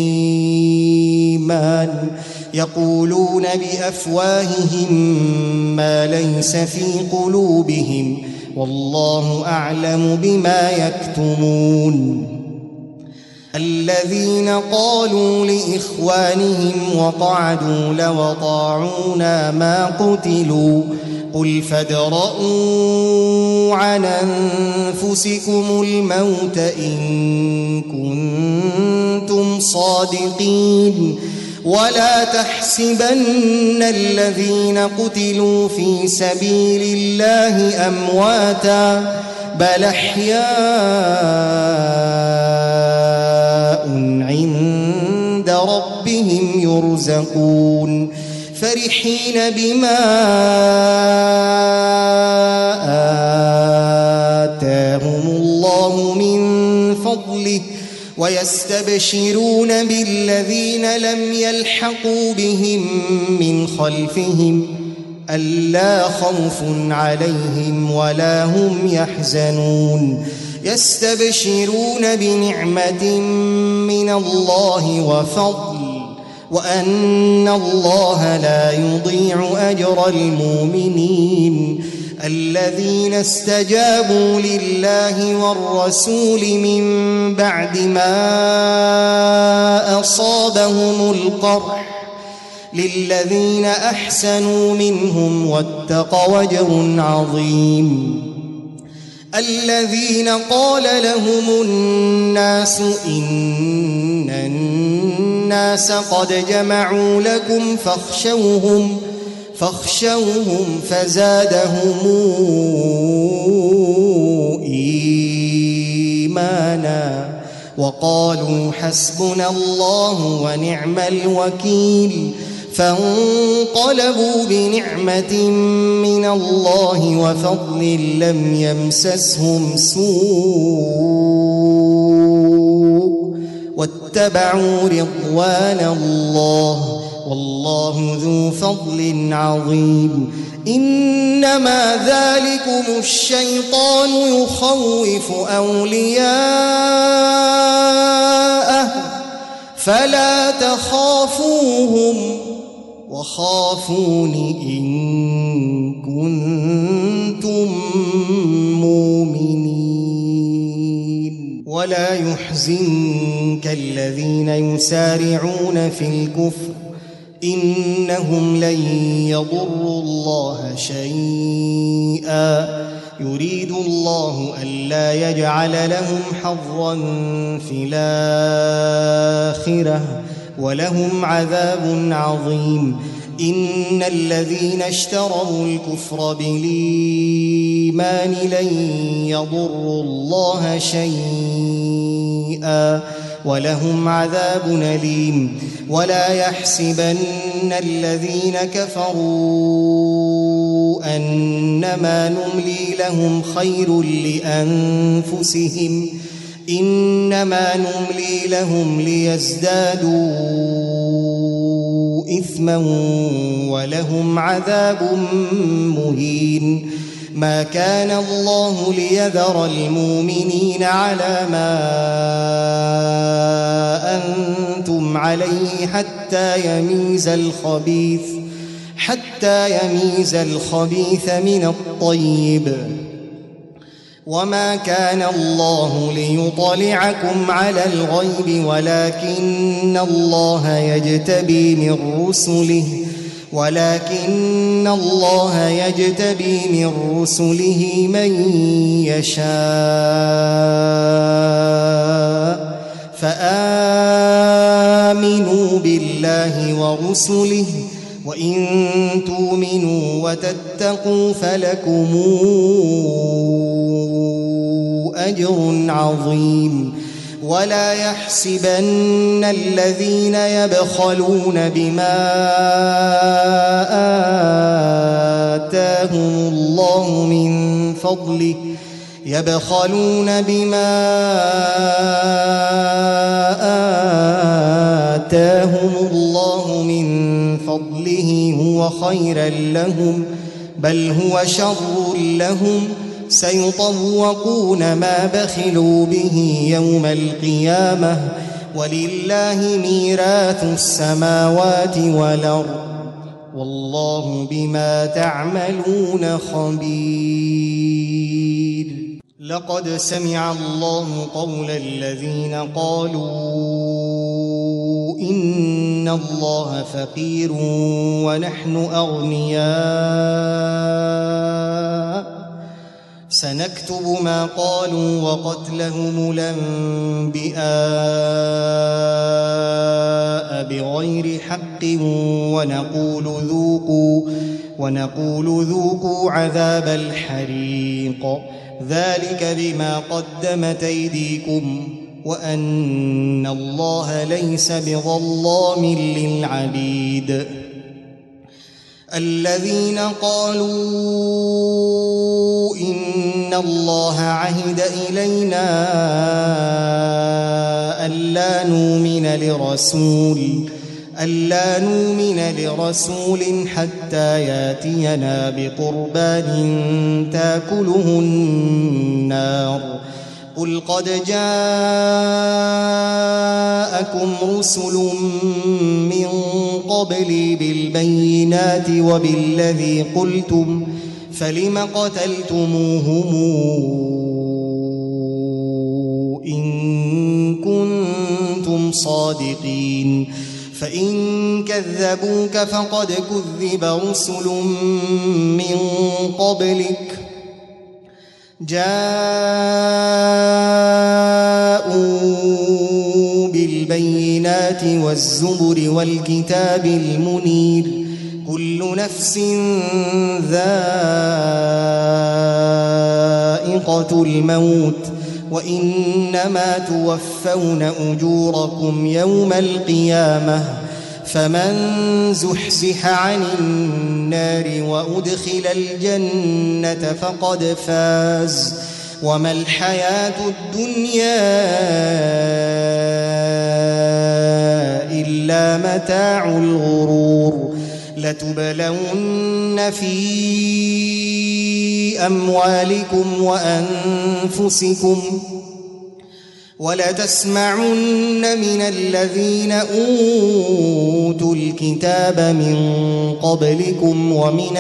للإيمان يقولون بأفواههم ما ليس في قلوبهم والله أعلم بما يكتمون الذين قالوا لإخوانهم وقعدوا لو أطاعونا ما قتلوا قل فادرءوا عن أنفسكم الموت إن كنتم صادقين ولا تحسبن الذين قتلوا في سبيل الله أمواتا بل أحياء عند ربهم يرزقون فرحين بما آتاهم الله من فضله ويستبشرون بالذين لم يلحقوا بهم من خلفهم ألا خوف عليهم ولا هم يحزنون يستبشرون بنعمة من الله وفضل وأن الله لا يضيع أجر المؤمنين الذين استجابوا لله والرسول من بعد ما أصابهم القرح للذين أحسنوا منهم واتقوا أجر عظيم الذين قال لهم الناس إن الناس قد جمعوا لكم فاخشوهم فزادهم إيمانا وقالوا حسبنا الله ونعم الوكيل فانقلبوا بنعمة من الله وفضل لم يمسسهم سوء واتبعوا رضوان الله والله ذو فضل عظيم إنما ذلكم الشيطان يخوف أولياءه فلا تخافوهم وخافون إن كنتم مؤمنين ولا يحزنك الذين يسارعون في الكفر إنهم لن يضروا الله شيئا يريد الله ألا يجعل لهم حظا في الآخرة ولهم عذاب عظيم إن الذين اشتروا الكفر بالإيمان لن يضروا الله شيئا ولهم عذاب أليم ولا يحسبن الذين كفروا أنما نملي لهم خير لأنفسهم إنما نملي لهم ليزدادوا إثما ولهم عذاب مهين ما كان الله ليذر المؤمنين على ما أنتم عليه حتى يميز الخبيث من الطيب وما كان الله ليطلعكم على الغيب ولكن الله يجتبي من رسله من يشاء فآمنوا بالله ورسله وإن تؤمنوا وتتقوا فلكم أجر عظيم ولا يحسبن الذين يبخلون بما آتاهم الله من فضله هو خيرا لهم بل هو شر لهم سيطوقون ما بخلوا به يوم القيامة ولله ميراث السماوات والأرض والله بما تعملون خبير لقد سمع الله قول الذين قالوا إن الله فقير ونحن أغنياء سنكتب ما قالوا وقتلهم الأنبياء بغير حق ونقول ذوقوا عذاب الحريق ذلك بما قدمت أيديكم وأن الله ليس بظلام للعبيد الذين قالوا إن الله عهد إلينا ألا نؤمن لرسول حتى ياتينا بقربان تاكله النار قل قد جاءكم رسل من قبلي بالبينات وبالذي قلتم فلم قتلتموهم إن كنتم صادقين فإن كذبوك فقد كذب رسل من قبلك جاءوا بالبينات بالبينات والزبر والكتاب المنير كل نفس ذائقة الموت وإنما توفون أجوركم يوم القيامة فمن زحزح عن النار وأدخل الجنة فقد فاز وما الحياة الدنيا إلا متاع الغرور لتبلون في أموالكم وأنفسكم ولتسمعن من الذين أوتوا الكتاب من قبلكم ومن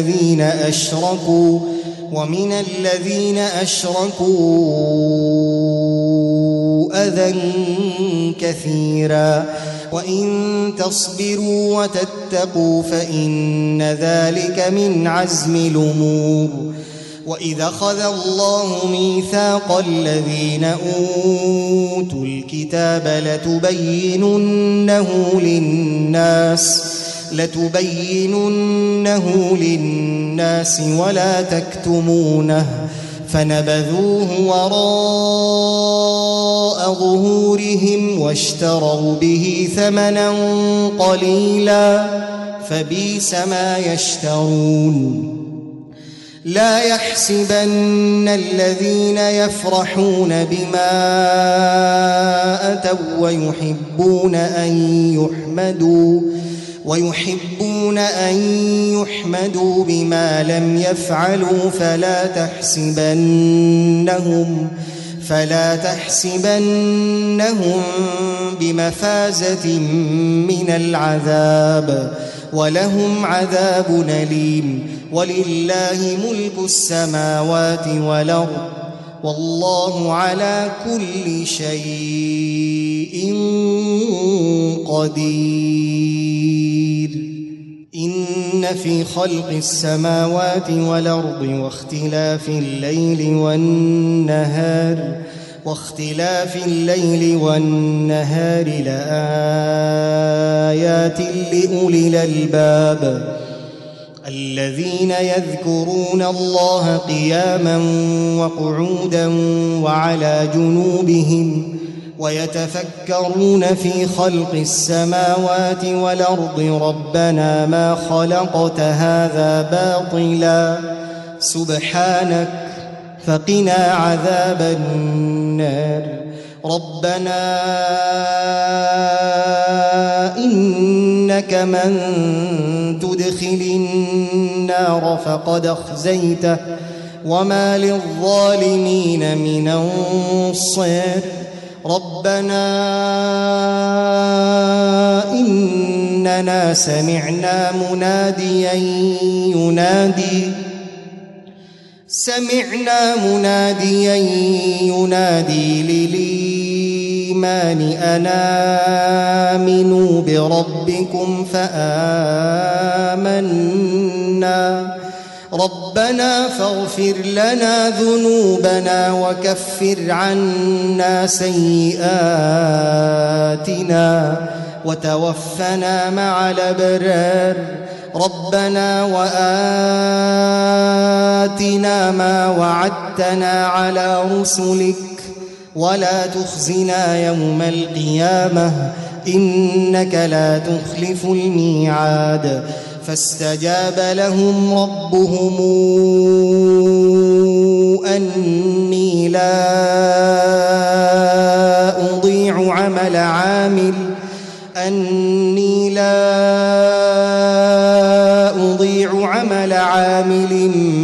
الذين أشركوا أذى كثيرا وإن تصبروا وتتقوا فإن ذلك من عزم الأمور وإذا أخذ الله ميثاق الذين أوتوا الكتاب لتبيننه للناس ولا تكتمونه فنبذوه وراء ظهورهم واشتروا به ثمنا قليلا فبئس ما يشترون لا يحسبن الذين يفرحون بما أتوا ويحبون أن يحمدوا بما لم يفعلوا فلا تحسبنهم بمفازة من العذاب ولهم عذاب أليم ولله ملك السماوات والأرض والله على كل شيء قدير إن في خلق السماوات والأرض واختلاف الليل والنهار لآيات لأولي الألباب الذين يذكرون الله قياما وقعودا وعلى جنوبهم ويتفكرون في خلق السماوات والأرض ربنا ما خلقت هذا باطلا سبحانك فقنا عذاب النار ربنا إنك من تدخل النار فقد أخزيته وما للظالمين من أنصير ربنا إننا سمعنا مناديا ينادي للإيمان أن آمنوا بربكم فآمنا ربنا فاغفر لنا ذنوبنا وكفر عنا سيئاتنا وتوفنا مع الأبرار ربنا وآتنا ما وعدتنا على رسلك ولا تخزنا يوم القيامة إنك لا تخلف الميعاد فاستجاب لهم ربهم أني لا أضيع عمل عامل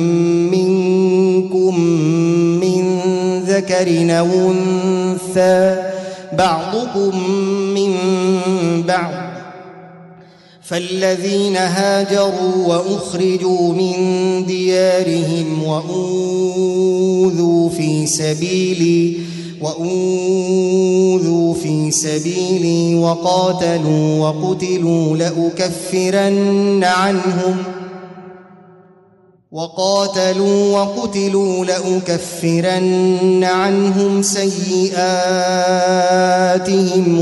منكم من ذكر أو أنثى بعضكم من بعض فالذين هاجروا وأخرجوا من ديارهم وأوذوا في سبيلي وقاتلوا وقتلوا لأكفرن عنهم وقاتلوا وقتلوا لأكفرن عنهم سيئاتهم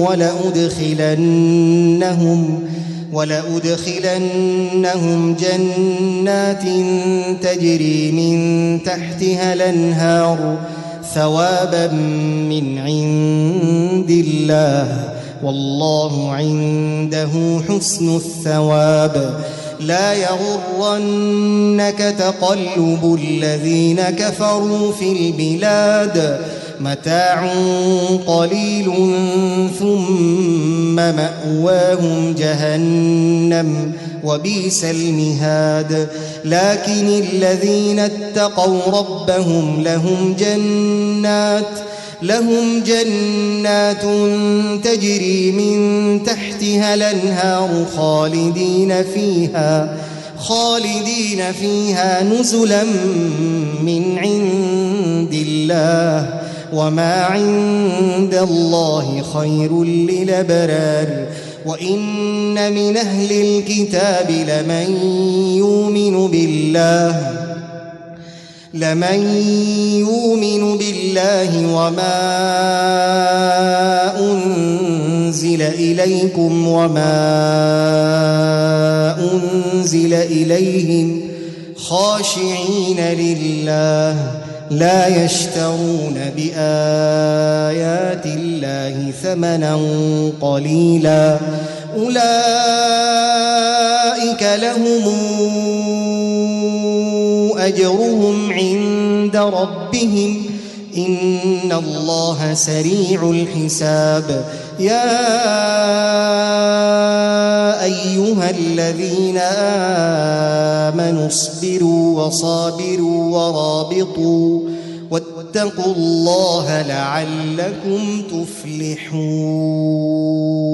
ولأدخلنهم جنات تجري من تحتها الأنهار ثوابا من عند الله والله عنده حسن الثواب. لا يغرنك تقلب الذين كفروا في البلاد متاع قليل ثم مأواهم جهنم وبئس المهاد. لكن الذين اتقوا ربهم لهم جنات تجري من تحتها الأنهار خالدين فيها نزلا من عند الله وما عند الله خير للأبرار. وإن من أهل الكتاب لمن يؤمن بالله وما أنزل إليكم وما أنزل إليهم خاشعين لله لا يشترون بآيات الله ثمنا قليلا أولئك لهم أجرهم عند ربهم إن الله سريع الحساب. يا أيها الذين آمنوا اصبروا وصابروا ورابطوا واتقوا الله لعلكم تفلحون.